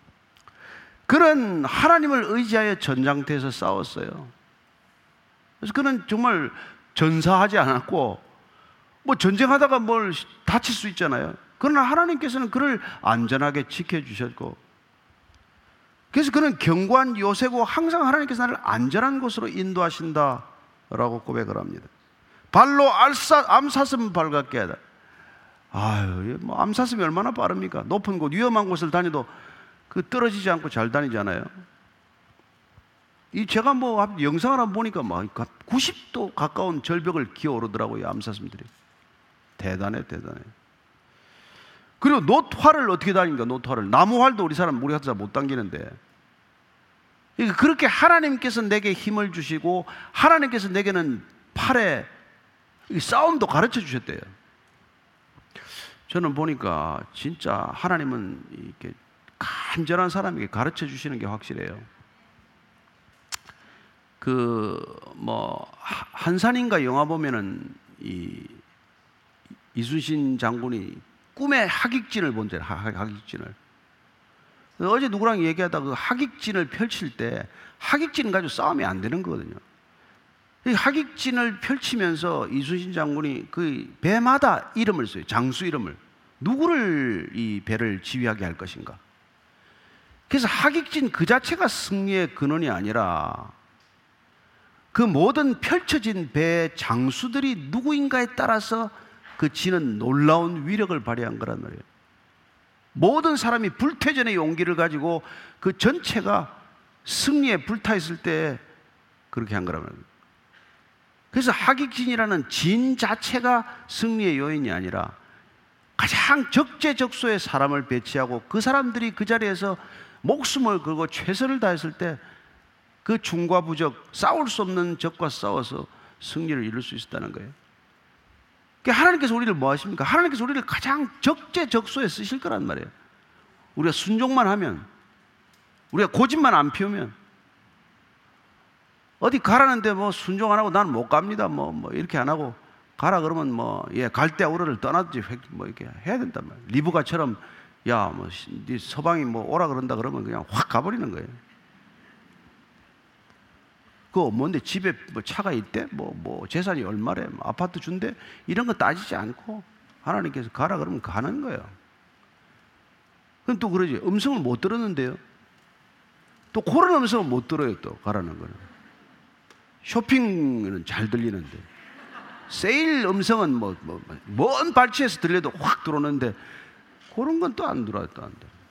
그는 하나님을 의지하여 전장터에서 싸웠어요. 그래서 그는 정말 전사하지 않았고 뭐 전쟁하다가 뭘 다칠 수 있잖아요. 그러나 하나님께서는 그를 안전하게 지켜주셨고 그래서 그는 견고한 요새고 항상 하나님께서 나를 안전한 곳으로 인도하신다라고 고백을 합니다. 발로 암사슴 발같게 하다. 아유, 뭐 암사슴이 얼마나 빠릅니까? 높은 곳, 위험한 곳을 다녀도 그 떨어지지 않고 잘 다니잖아요. 이 제가 뭐 영상을 한번 보니까 막 90도 가까운 절벽을 기어오르더라고요. 암사슴들이. 대단해. 그리고 노트화를 어떻게 다닙니까? 노트화를. 나무활도 우리 같은 사람 못 당기는데. 그렇게 하나님께서 내게 힘을 주시고 하나님께서 내게는 팔에 싸움도 가르쳐 주셨대요. 저는 보니까 진짜 하나님은 이렇게 간절한 사람에게 가르쳐 주시는 게 확실해요. 한산인가 영화 보면은 이순신 장군이 꿈에 하객진을 본대요. 하객진을. 어제 누구랑 얘기하다 그 하객진을 펼칠 때 하객진 가지고 싸움이 안 되는 거거든요. 이 하객진을 펼치면서 이순신 장군이 그 배마다 이름을 써요. 장수 이름을. 누구를 이 배를 지휘하게 할 것인가. 그래서 하객진 그 자체가 승리의 근원이 아니라 그 모든 펼쳐진 배의 장수들이 누구인가에 따라서 그 지는 놀라운 위력을 발휘한 거란 말이에요. 모든 사람이 불태전의 용기를 가지고 그 전체가 승리에 불타있을 때 그렇게 한 거란 말이에요. 그래서 하객진이라는 진 자체가 승리의 요인이 아니라 가장 적재적소에 사람을 배치하고 그 사람들이 그 자리에서 목숨을 걸고 최선을 다했을 때 그 중과 부적, 싸울 수 없는 적과 싸워서 승리를 이룰 수 있었다는 거예요. 그러니까 하나님께서 우리를 뭐 하십니까? 하나님께서 우리를 가장 적재적소에 쓰실 거란 말이에요. 우리가 순종만 하면, 우리가 고집만 안 피우면, 어디 가라는데 뭐 순종 안 하고 나는 못 갑니다. 뭐 이렇게 안 하고 가라 그러면 갈대우르를 떠나든지 이렇게 해야 된단 말이에요. 리브가처럼 네 서방이 오라 그런다 그러면 그냥 확 가버리는 거예요. 그거 뭔데 집에 차가 있대? 재산이 얼마래? 아파트 준대? 이런 거 따지지 않고 하나님께서 가라 그러면 가는 거예요. 그럼 또 그러지. 음성을 못 들었는데요. 또 그런 음성을 못 들어요. 또 가라는 거는. 쇼핑은 잘 들리는데 세일 음성은 먼 발치에서 들려도 확 들어오는데 그런 건 또 안 들어와요. 또 안 들어.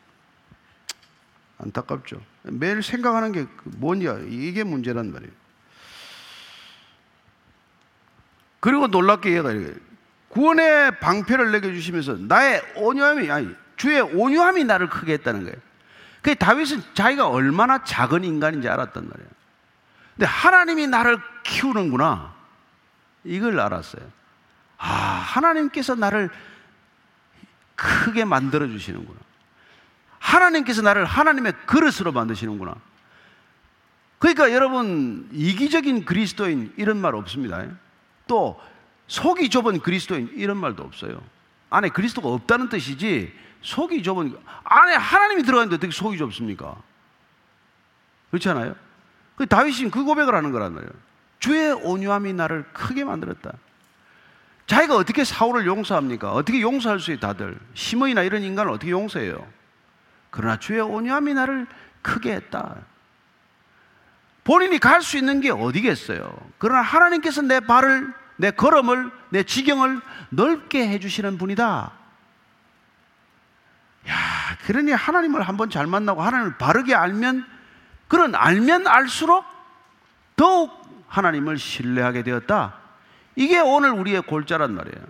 안타깝죠. 매일 생각하는 게 뭐냐, 이게 문제란 말이에요. 그리고 놀랍게 얘가 구원의 방패를 내게 주시면서 나의 온유함이, 아니 주의 온유함이 나를 크게 했다는 거예요. 그 다윗은 자기가 얼마나 작은 인간인지 알았단 말이에요. 근데 하나님이 나를 키우는구나, 이걸 알았어요. 하나님께서 나를 크게 만들어 주시는구나. 하나님께서 나를 하나님의 그릇으로 만드시는구나. 그러니까 여러분, 이기적인 그리스도인 이런 말 없습니다. 또 속이 좁은 그리스도인 이런 말도 없어요. 안에 그리스도가 없다는 뜻이지, 속이 좁은, 안에 하나님이 들어가는데 어떻게 속이 좁습니까? 그렇지 않아요? 다윗이 그 고백을 하는 거란 말이에요. 주의 온유함이 나를 크게 만들었다. 자기가 어떻게 사울을 용서합니까? 어떻게 용서할 수 있어요? 다들 시므이나 이런 인간을 어떻게 용서해요? 그러나 주의 온유함이 나를 크게 했다. 본인이 갈 수 있는 게 어디겠어요? 그러나 하나님께서 내 발을, 내 걸음을, 내 지경을 넓게 해주시는 분이다. 그러니 하나님을 한번 잘 만나고 하나님을 바르게 알면, 그런 알면 알수록 더욱 하나님을 신뢰하게 되었다. 이게 오늘 우리의 골자란 말이에요.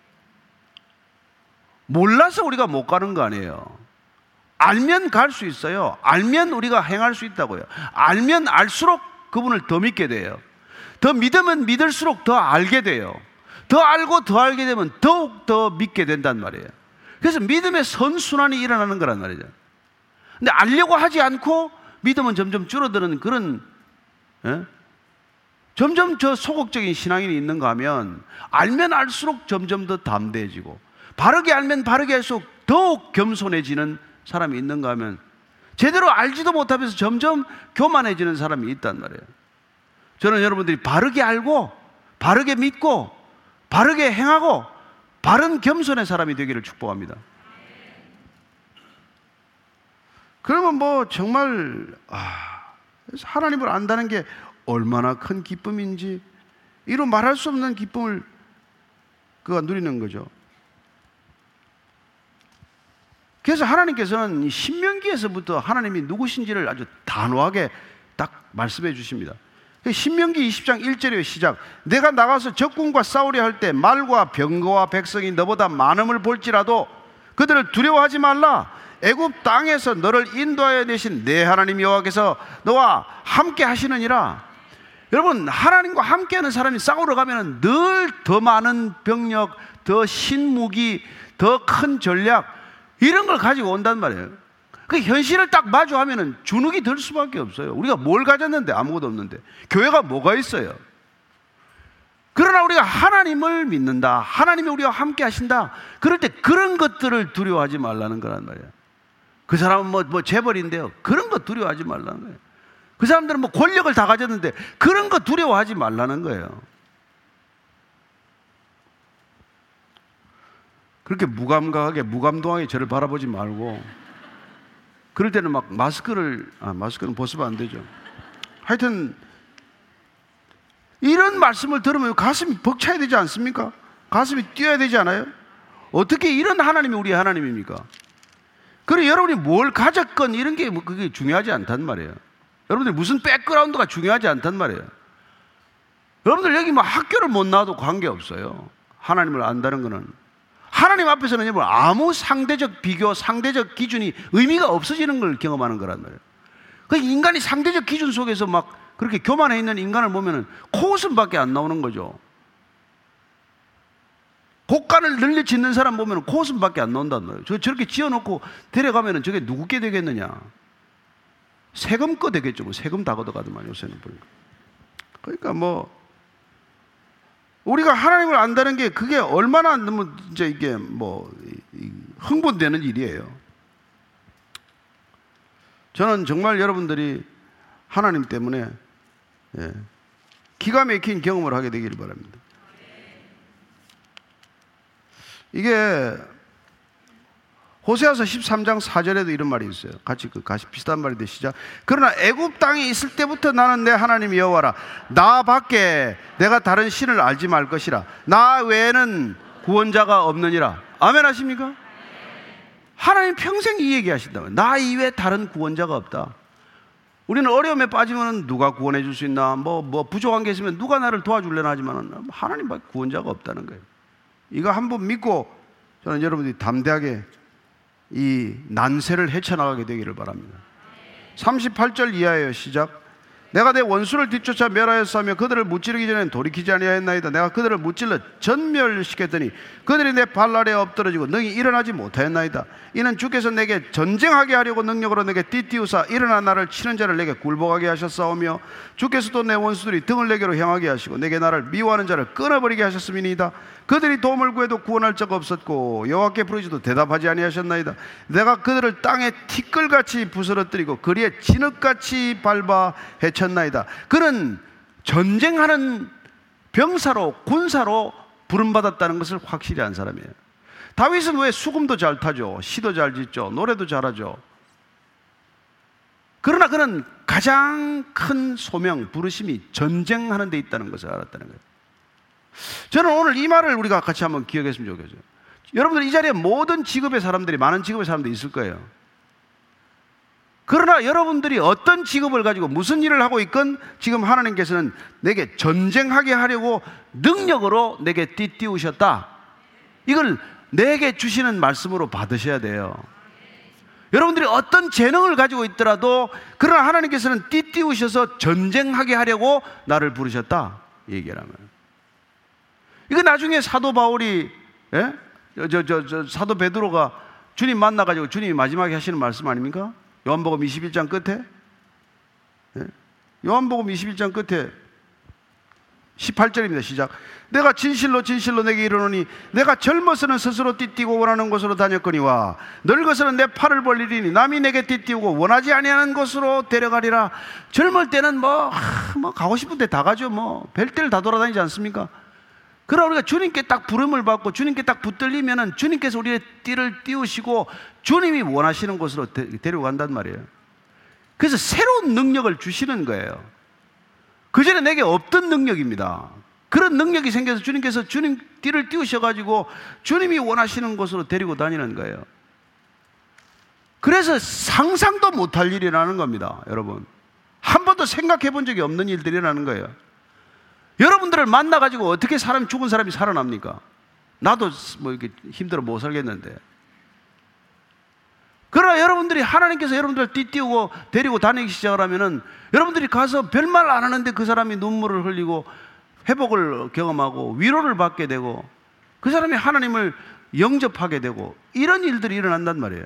몰라서 우리가 못 가는 거 아니에요. 알면 갈 수 있어요. 알면 우리가 행할 수 있다고요. 알면 알수록 그분을 더 믿게 돼요. 더 믿으면 믿을수록 더 알게 돼요. 더 알고 더 알게 되면 더욱 더 믿게 된단 말이에요. 그래서 믿음의 선순환이 일어나는 거란 말이죠. 근데 알려고 하지 않고 믿음은 점점 줄어드는 그런, 점점 저 소극적인 신앙인이 있는가 하면, 알면 알수록 점점 더 담대해지고, 바르게 알면 바르게 할수록 더욱 겸손해지는 사람이 있는가 하면, 제대로 알지도 못하면서 점점 교만해지는 사람이 있단 말이에요. 저는 여러분들이 바르게 알고 바르게 믿고 바르게 행하고 바른 겸손의 사람이 되기를 축복합니다. 그러면 뭐 정말 하나님을 안다는 게 얼마나 큰 기쁨인지, 이로 말할 수 없는 기쁨을 그가 누리는 거죠. 그래서 하나님께서는 신명기에서부터 하나님이 누구신지를 아주 단호하게 딱 말씀해 주십니다. 신명기 20장 1절의 시작, 내가 나가서 적군과 싸우려 할 때 말과 병거와 백성이 너보다 많음을 볼지라도 그들을 두려워하지 말라. 애굽 땅에서 너를 인도하여 내신 내 하나님 여호와께서 너와 함께 하시느니라. 여러분, 하나님과 함께하는 사람이 싸우러 가면 늘 더 많은 병력, 더 신무기, 더 큰 전략, 이런 걸 가지고 온단 말이에요. 그 현실을 딱 마주하면 주눅이 들 수밖에 없어요. 우리가 뭘 가졌는데? 아무것도 없는데. 교회가 뭐가 있어요? 그러나 우리가 하나님을 믿는다, 하나님이 우리와 함께 하신다, 그럴 때 그런 것들을 두려워하지 말라는 거란 말이에요. 그 사람은 뭐 재벌인데요, 그런 거 두려워하지 말라는 거예요. 그 사람들은 뭐 권력을 다 가졌는데 그런 거 두려워하지 말라는 거예요. 그렇게 무감각하게 무감동하게 저를 바라보지 말고, 그럴 때는 막 마스크는 벗으면 안 되죠. 하여튼 이런 말씀을 들으면 가슴이 벅차야 되지 않습니까? 가슴이 뛰어야 되지 않아요? 어떻게 이런 하나님이 우리 하나님입니까? 그리고 여러분이 뭘 가졌건 이런 게 그게 중요하지 않단 말이에요. 여러분들 무슨 백그라운드가 중요하지 않단 말이에요. 여러분들 여기 뭐 학교를 못 나와도 관계없어요. 하나님을 안다는 거는 하나님 앞에서는 여러분 아무 상대적 비교, 상대적 기준이 의미가 없어지는 걸 경험하는 거란 말이에요. 그 인간이 상대적 기준 속에서 막 그렇게 교만해 있는 인간을 보면은 코웃음밖에 안 나오는 거죠. 곡간을 늘려 짓는 사람 보면 코웃음밖에 안 나온단 말이에요. 저렇게 지어놓고 데려가면 저게 누구께 되겠느냐? 세금 거 되겠죠. 뭐 세금 다 걷어가더만 요새는 보니까. 그러니까 뭐 우리가 하나님을 안다는 게 그게 얼마나 너무 진짜 이게 뭐 흥분되는 일이에요. 저는 정말 여러분들이 하나님 때문에 기가 막힌 경험을 하게 되기를 바랍니다. 이게 호세아서 13장 4절에도 이런 말이 있어요. 같이 비슷한 말인데 시작. 그러나 애굽 땅에 있을 때부터 나는 내 하나님 여호와라. 나 밖에 내가 다른 신을 알지 말 것이라. 나 외에는 구원자가 없느니라. 아멘 하십니까? 하나님 평생 이 얘기 하신다면 나 이외에 다른 구원자가 없다. 우리는 어려움에 빠지면 누가 구원해 줄 수 있나, 뭐 부족한 게 있으면 누가 나를 도와줄려나 하지만 하나님밖에 구원자가 없다는 거예요. 이거 한번 믿고 저는 여러분들이 담대하게 이 난세를 헤쳐나가게 되기를 바랍니다. 38절 이하예요. 시작. 내가 내 원수를 뒤쫓아 멸하였사며 그들을 무찌르기 전에는 돌이키지 아니하였나이다. 내가 그들을 무찔러 전멸시켰더니 그들이 내 발 아래에 엎드러지고 능히 일어나지 못하였나이다. 이는 주께서 내게 전쟁하게 하려고 능력으로 내게 띠띠우사 일어나 나를 치는 자를 내게 굴복하게 하셨사오며 주께서도 내 원수들이 등을 내게로 향하게 하시고 내게 나를 미워하는 자를 끊어버리게 하셨음이니이다. 그들이 도움을 구해도 구원할 자가 없었고 여호와께 부르짖어도 대답하지 아니하셨나이다. 내가 그들을 땅에 티끌같이 부스러뜨리고 거리에 진흙같이 밟아 해쳤나이다. 그는 전쟁하는 병사로 군사로 부름받았다는 것을 확실히 한 사람이에요. 다윗은 왜 수금도 잘 타죠, 시도 잘 짓죠, 노래도 잘하죠. 그러나 그는 가장 큰 소명, 부르심이 전쟁하는 데 있다는 것을 알았다는 거예요. 저는 오늘 이 말을 우리가 같이 한번 기억했으면 좋겠어요. 여러분들 이 자리에 모든 직업의 사람들이, 많은 직업의 사람들이 있을 거예요. 그러나 여러분들이 어떤 직업을 가지고 무슨 일을 하고 있건 지금 하나님께서는 내게 전쟁하게 하려고 능력으로 내게 띠띠우셨다. 이걸 내게 주시는 말씀으로 받으셔야 돼요. 여러분들이 어떤 재능을 가지고 있더라도 그러나 하나님께서는 띠띠우셔서 전쟁하게 하려고 나를 부르셨다 얘기하는 거예요. 이거 나중에 사도 바울이 사도 베드로가 주님 만나가지고 주님이 마지막에 하시는 말씀 아닙니까? 요한복음 21장 끝에, 요한복음 21장 끝에 18절입니다. 시작. 내가 진실로 진실로 내게 이르노니 내가 젊어서는 스스로 띠띠고 원하는 곳으로 다녔거니와 늙어서는 내 팔을 벌리리니 남이 내게 띠띠우고 원하지 아니하는 곳으로 데려가리라. 젊을 때는 뭐 가고 싶은 데 다 가죠. 별 데를 다 돌아다니지 않습니까? 그러나 우리가 주님께 딱 부름을 받고 주님께 딱 붙들리면은 주님께서 우리의 띠를 띄우시고 주님이 원하시는 곳으로 데려간단 말이에요. 그래서 새로운 능력을 주시는 거예요. 그전에 내게 없던 능력입니다. 그런 능력이 생겨서 주님께서 주님 띠를 띄우셔가지고 주님이 원하시는 곳으로 데리고 다니는 거예요. 그래서 상상도 못할 일이라는 겁니다. 여러분, 한 번도 생각해 본 적이 없는 일들이라는 거예요. 여러분들을 만나가지고 어떻게 죽은 사람이 살아납니까? 나도 이렇게 힘들어 못 살겠는데. 그러나 여러분들이 하나님께서 여러분들을 띠띠우고 데리고 다니기 시작을 하면은 여러분들이 가서 별말 안 하는데 그 사람이 눈물을 흘리고 회복을 경험하고 위로를 받게 되고 그 사람이 하나님을 영접하게 되고 이런 일들이 일어난단 말이에요.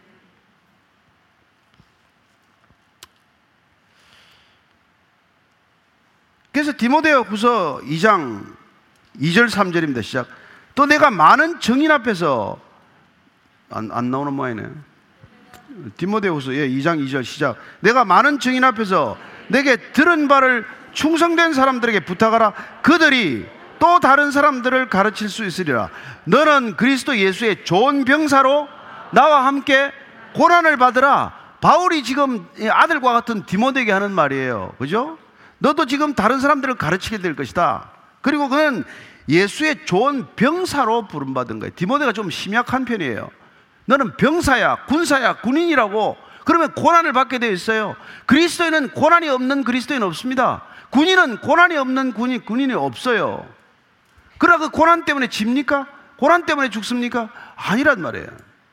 그래서 디모데후서 2장 2절 3절입니다. 시작. 또 내가 많은 증인 앞에서 안 나오는 모양이네. 디모데후서 2장 2절 시작. 내가 많은 증인 앞에서 내게 들은 바를 충성된 사람들에게 부탁하라. 그들이 또 다른 사람들을 가르칠 수 있으리라. 너는 그리스도 예수의 좋은 병사로 나와 함께 고난을 받으라. 바울이 지금 아들과 같은 디모데에게 하는 말이에요. 그죠? 너도 지금 다른 사람들을 가르치게 될 것이다. 그리고 그는 예수의 좋은 병사로 부름받은 거예요. 디모데가 좀 심약한 편이에요. 너는 병사야, 군사야, 군인이라고. 그러면 고난을 받게 되어 있어요. 그리스도인은 고난이 없는 그리스도인 없습니다. 군인은 고난이 없는 군인이 없어요. 그러나 그 고난 때문에 집니까? 고난 때문에 죽습니까? 아니란 말이에요.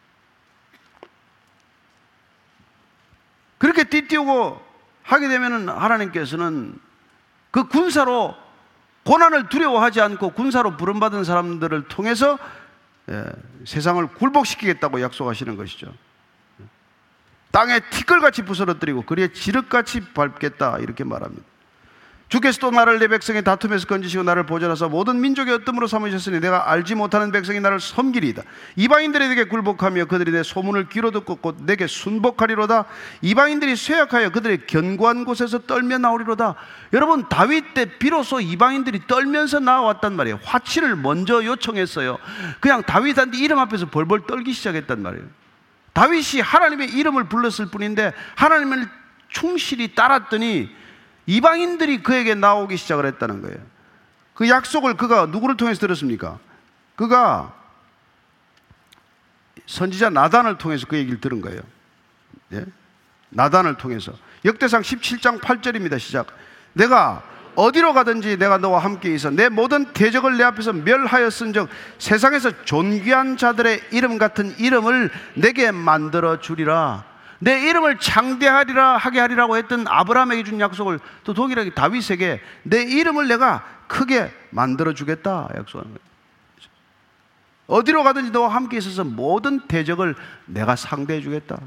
그렇게 띠띠우고 하게 되면은 하나님께서는 그 군사로 고난을 두려워하지 않고 군사로 부름받은 사람들을 통해서 세상을 굴복시키겠다고 약속하시는 것이죠. 땅에 티끌같이 부스러뜨리고 거리에 지륵같이 밟겠다 이렇게 말합니다. 주께서 또 나를 내 백성의 다툼에서 건지시고 나를 보존하사 모든 민족의 어뜸으로 삼으셨으니 내가 알지 못하는 백성이 나를 섬기리이다. 이방인들이 내게 굴복하며 그들이 내 소문을 귀로 듣고 곧 내게 순복하리로다. 이방인들이 쇠약하여 그들의 견고한 곳에서 떨며 나오리로다. 여러분, 다윗 때 비로소 이방인들이 떨면서 나왔단 말이에요. 화친을 먼저 요청했어요. 그냥 다윗한테 이름 앞에서 벌벌 떨기 시작했단 말이에요. 다윗이 하나님의 이름을 불렀을 뿐인데 하나님을 충실히 따랐더니 이방인들이 그에게 나오기 시작을 했다는 거예요. 그 약속을 그가 누구를 통해서 들었습니까? 그가 선지자 나단을 통해서 그 얘기를 들은 거예요. 예? 나단을 통해서. 역대상 17장 8절입니다. 시작. 내가 어디로 가든지 내가 너와 함께 있어 내 모든 대적을 내 앞에서 멸하였은즉 세상에서 존귀한 자들의 이름 같은 이름을 내게 만들어 주리라. 내 이름을 창대하리라 하게 하리라고 했던 아브라함에게 준 약속을 또 동일하게 다윗에게 내 이름을 내가 크게 만들어 주겠다 약속하는 거예요. 어디로 가든지 너와 함께 있어서 모든 대적을 내가 상대해 주겠다.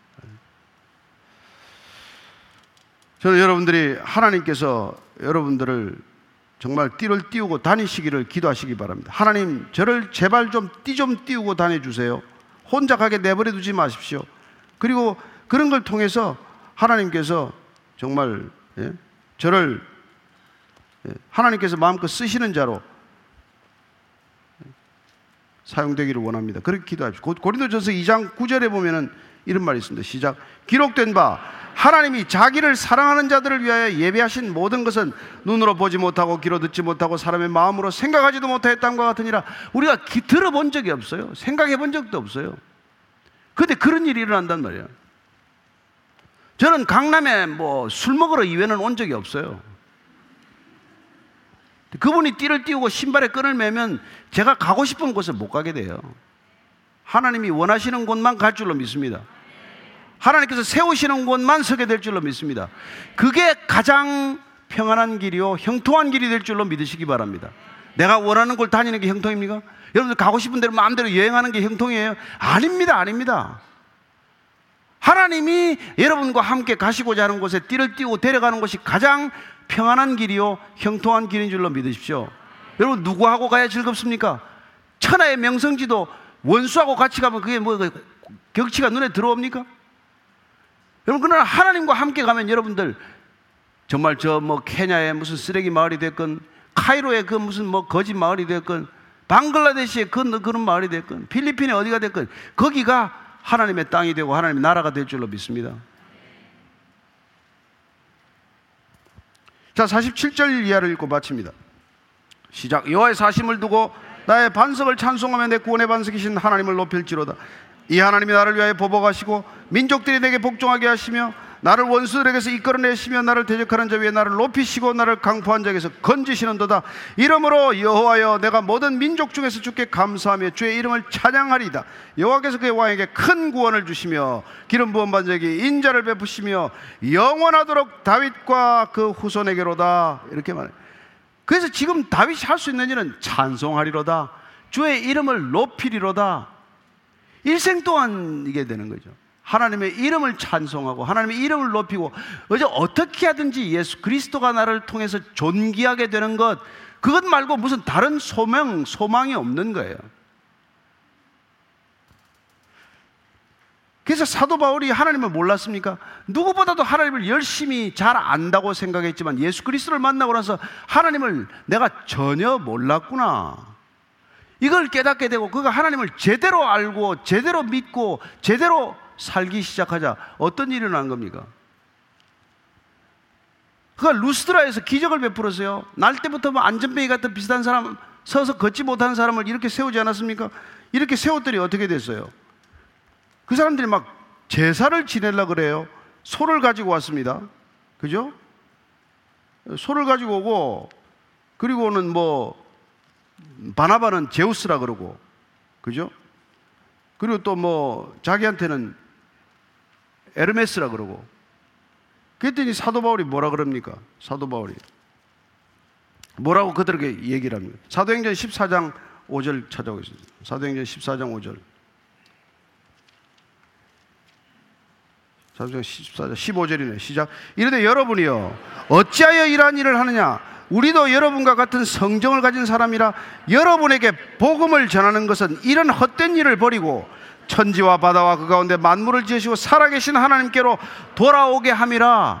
저는 여러분들이 하나님께서 여러분들을 정말 띠를 띄우고 다니시기를 기도하시기 바랍니다. 하나님, 저를 제발 좀 띄우고 다녀주세요. 혼자 가게 내버려 두지 마십시오. 그리고 그런 걸 통해서 하나님께서 정말 저를 하나님께서 마음껏 쓰시는 자로 사용되기를 원합니다. 그렇게 기도하십시오. 고린도전서 2장 9절에 보면은 이런 말이 있습니다. 시작. 기록된 바 하나님이 자기를 사랑하는 자들을 위하여 예비하신 모든 것은 눈으로 보지 못하고 귀로 듣지 못하고 사람의 마음으로 생각하지도 못하였다과 같으니라. 우리가 들어본 적이 없어요. 생각해 본 적도 없어요. 그런데 그런 일이 일어난단 말이에요. 저는 강남에 술 먹으러 이외에는 온 적이 없어요. 그분이 띠를 띄우고 신발에 끈을 매면 제가 가고 싶은 곳에 못 가게 돼요. 하나님이 원하시는 곳만 갈 줄로 믿습니다. 하나님께서 세우시는 곳만 서게 될 줄로 믿습니다. 그게 가장 평안한 길이요 형통한 길이 될 줄로 믿으시기 바랍니다. 내가 원하는 곳 다니는 게 형통입니까? 여러분들 가고 싶은 대로 마음대로 여행하는 게 형통이에요? 아닙니다. 아닙니다. 하나님이 여러분과 함께 가시고자 하는 곳에 띠를 띄우고 데려가는 것이 가장 평안한 길이요 형통한 길인 줄로 믿으십시오. 여러분, 누구하고 가야 즐겁습니까? 천하의 명성지도 원수하고 같이 가면 그게 격치가 눈에 들어옵니까? 여러분, 그러나 하나님과 함께 가면 여러분들 정말 케냐의 무슨 쓰레기 마을이 됐건, 카이로의 그 무슨 거짓 마을이 됐건, 방글라데시의 그런 마을이 됐건, 필리핀의 어디가 됐건, 거기가 하나님의 땅이 되고 하나님의 나라가 될 줄로 믿습니다. 자, 47절 이하를 읽고 마칩니다. 시작. 여호와의 사심을 두고 나의 반석을 찬송하며 내 구원의 반석이신 하나님을 높일지로다. 이 하나님이 나를 위하여 보복하시고 민족들이 내게 복종하게 하시며 나를 원수들에게서 이끌어내시며 나를 대적하는 자 위에 나를 높이시고 나를 강포한 자에게서 건지시는도다. 이러므로 여호와여, 내가 모든 민족 중에서 주께 감사하며 주의 이름을 찬양하리이다. 여호와께서 그의 왕에게 큰 구원을 주시며 기름 부은 반석이 인자를 베푸시며 영원하도록 다윗과 그 후손에게로다. 이렇게 말해요. 그래서 지금 다윗이 할 수 있는 일은 찬송하리로다, 주의 이름을 높이리로다. 일생 동안 이게 되는 거죠. 하나님의 이름을 찬송하고 하나님의 이름을 높이고, 어떻게 하든지 예수 그리스도가 나를 통해서 존귀하게 되는 것, 그것 말고 무슨 다른 소망이 없는 거예요. 그래서 사도 바울이 하나님을 몰랐습니까? 누구보다도 하나님을 열심히 잘 안다고 생각했지만 예수 그리스도를 만나고 나서 하나님을 내가 전혀 몰랐구나, 이걸 깨닫게 되고, 그가 하나님을 제대로 알고 제대로 믿고 제대로 살기 시작하자 어떤 일이 일어난 겁니까? 그가 루스드라에서 기적을 베풀었어요. 날 때부터 안전뱅이 같은 비슷한 사람, 서서 걷지 못하는 사람을 이렇게 세우지 않았습니까? 이렇게 세웠더니 어떻게 됐어요? 그 사람들이 막 제사를 지내려고 그래요. 소를 가지고 왔습니다. 그죠? 소를 가지고 오고, 그리고는 바나바는 제우스라 그러고, 그죠? 그리고 또 자기한테는 에르메스라 그러고. 그랬더니 사도 바울이 뭐라 그럽니까? 사도 바울이 뭐라고 그들에게 얘기를 합니까? 사도행전 14장 5절 찾아오겠습니다. 사도행전 14장 5절. 사도행전 14장 15절이네. 시작. 이르되 여러분이요 어찌하여 이러한 일을 하느냐? 우리도 여러분과 같은 성정을 가진 사람이라 여러분에게 복음을 전하는 것은 이런 헛된 일을 버리고 천지와 바다와 그 가운데 만물을 지으시고 살아계신 하나님께로 돌아오게 함이라.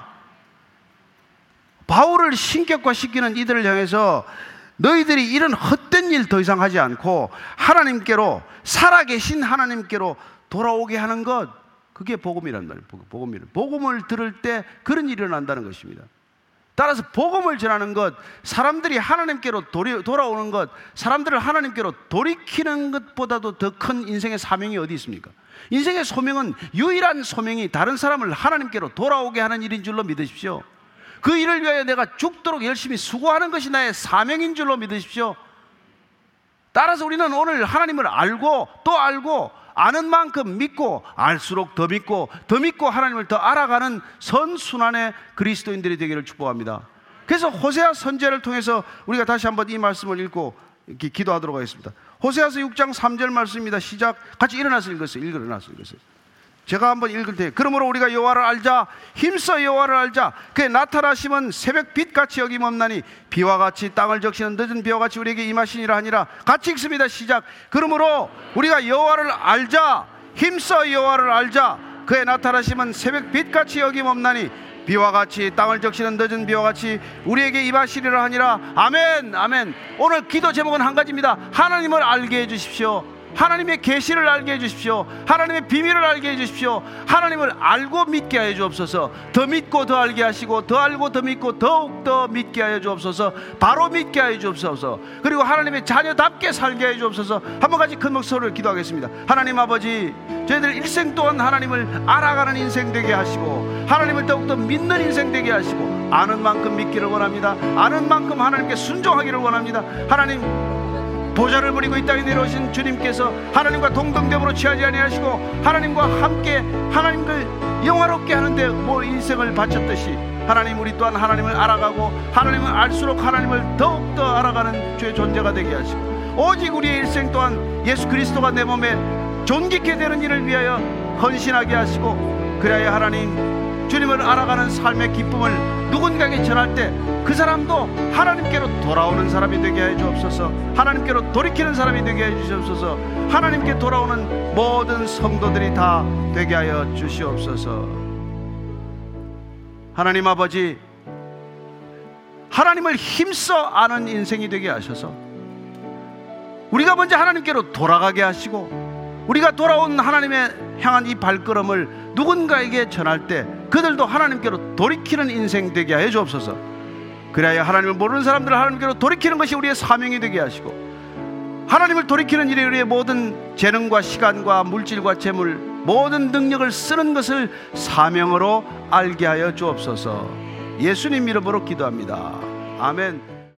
바울을 신격화시키는 이들을 향해서 너희들이 이런 헛된 일 더 이상 하지 않고 하나님께로, 살아계신 하나님께로 돌아오게 하는 것, 그게 복음이란 말이에요. 복음을 들을 때 그런 일이 일어난다는 것입니다. 따라서 복음을 전하는 것, 사람들이 하나님께로 돌아오는 것, 사람들을 하나님께로 돌이키는 것보다도 더 큰 인생의 사명이 어디 있습니까? 인생의 소명은, 유일한 소명이 다른 사람을 하나님께로 돌아오게 하는 일인 줄로 믿으십시오. 그 일을 위하여 내가 죽도록 열심히 수고하는 것이 나의 사명인 줄로 믿으십시오. 따라서 우리는 오늘 하나님을 알고 또 알고 아는 만큼 믿고 알수록 더 믿고 더 믿고 하나님을 더 알아가는 선순환의 그리스도인들이 되기를 축복합니다. 그래서 호세아 선지자를 통해서 우리가 다시 한번 이 말씀을 읽고 기도하도록 하겠습니다. 호세아서 6장 3절 말씀입니다. 시작. 같이 일어나서 읽으세요. 일어나서 읽으세요. 제가 한번 읽을 때, 그러므로 우리가 여호와를 알자, 힘써 여호와를 알자. 그의 나타나심은 새벽 빛같이 여김없나니 비와 같이 땅을 적시는 늦은 비와 같이 우리에게 임하시니라 하니라. 같이 읽습니다. 시작. 그러므로 우리가 여호와를 알자, 힘써 여호와를 알자. 그의 나타나심은 새벽 빛같이 여김없나니 비와 같이 땅을 적시는 늦은 비와 같이 우리에게 임하시리라 하니라. 아멘, 아멘. 오늘 기도 제목은 한 가지입니다. 하나님을 알게 해주십시오. 하나님의 계시를 알게 해주십시오. 하나님의 비밀을 알게 해주십시오. 하나님을 알고 믿게 하여 주옵소서. 더 믿고 더 알게 하시고, 더 알고 더 믿고 더욱더 믿게 하여 주옵소서. 바로 믿게 하여 주옵소서. 그리고 하나님의 자녀답게 살게 하여 주옵소서. 한번 같이 큰 목소리로 기도하겠습니다. 하나님 아버지, 저희들 일생 동안 하나님을 알아가는 인생 되게 하시고, 하나님을 더욱더 믿는 인생 되게 하시고, 아는 만큼 믿기를 원합니다. 아는 만큼 하나님께 순종하기를 원합니다. 하나님, 보좌를 부리고 이 땅에 내려오신 주님께서 하나님과 동등됨으로 취하지 아니하시고 하나님과 함께 하나님을 영화롭게 하는데 인생을 바쳤듯이, 하나님, 우리 또한 하나님을 알아가고 하나님을 알수록 하나님을 더욱더 알아가는 주의 존재가 되게 하시고, 오직 우리의 일생 동안 예수 그리스도가 내 몸에 존귀케 되는 일을 위하여 헌신하게 하시고, 그래야 하나님, 주님을 알아가는 삶의 기쁨을 누군가에게 전할 때 그 사람도 하나님께로 돌아오는 사람이 되게 해 주옵소서. 하나님께로 돌이키는 사람이 되게 해 주시옵소서. 하나님께 돌아오는 모든 성도들이 다 되게 하여 주시옵소서. 하나님 아버지, 하나님을 힘써 아는 인생이 되게 하셔서 우리가 먼저 하나님께로 돌아가게 하시고, 우리가 돌아온 하나님의 향한 이 발걸음을 누군가에게 전할 때 그들도 하나님께로 돌이키는 인생 되게 하여 주옵소서. 그래야 하나님을 모르는 사람들을 하나님께로 돌이키는 것이 우리의 사명이 되게 하시고, 하나님을 돌이키는 일에 우리의 모든 재능과 시간과 물질과 재물, 모든 능력을 쓰는 것을 사명으로 알게 하여 주옵소서. 예수님 이름으로 기도합니다. 아멘.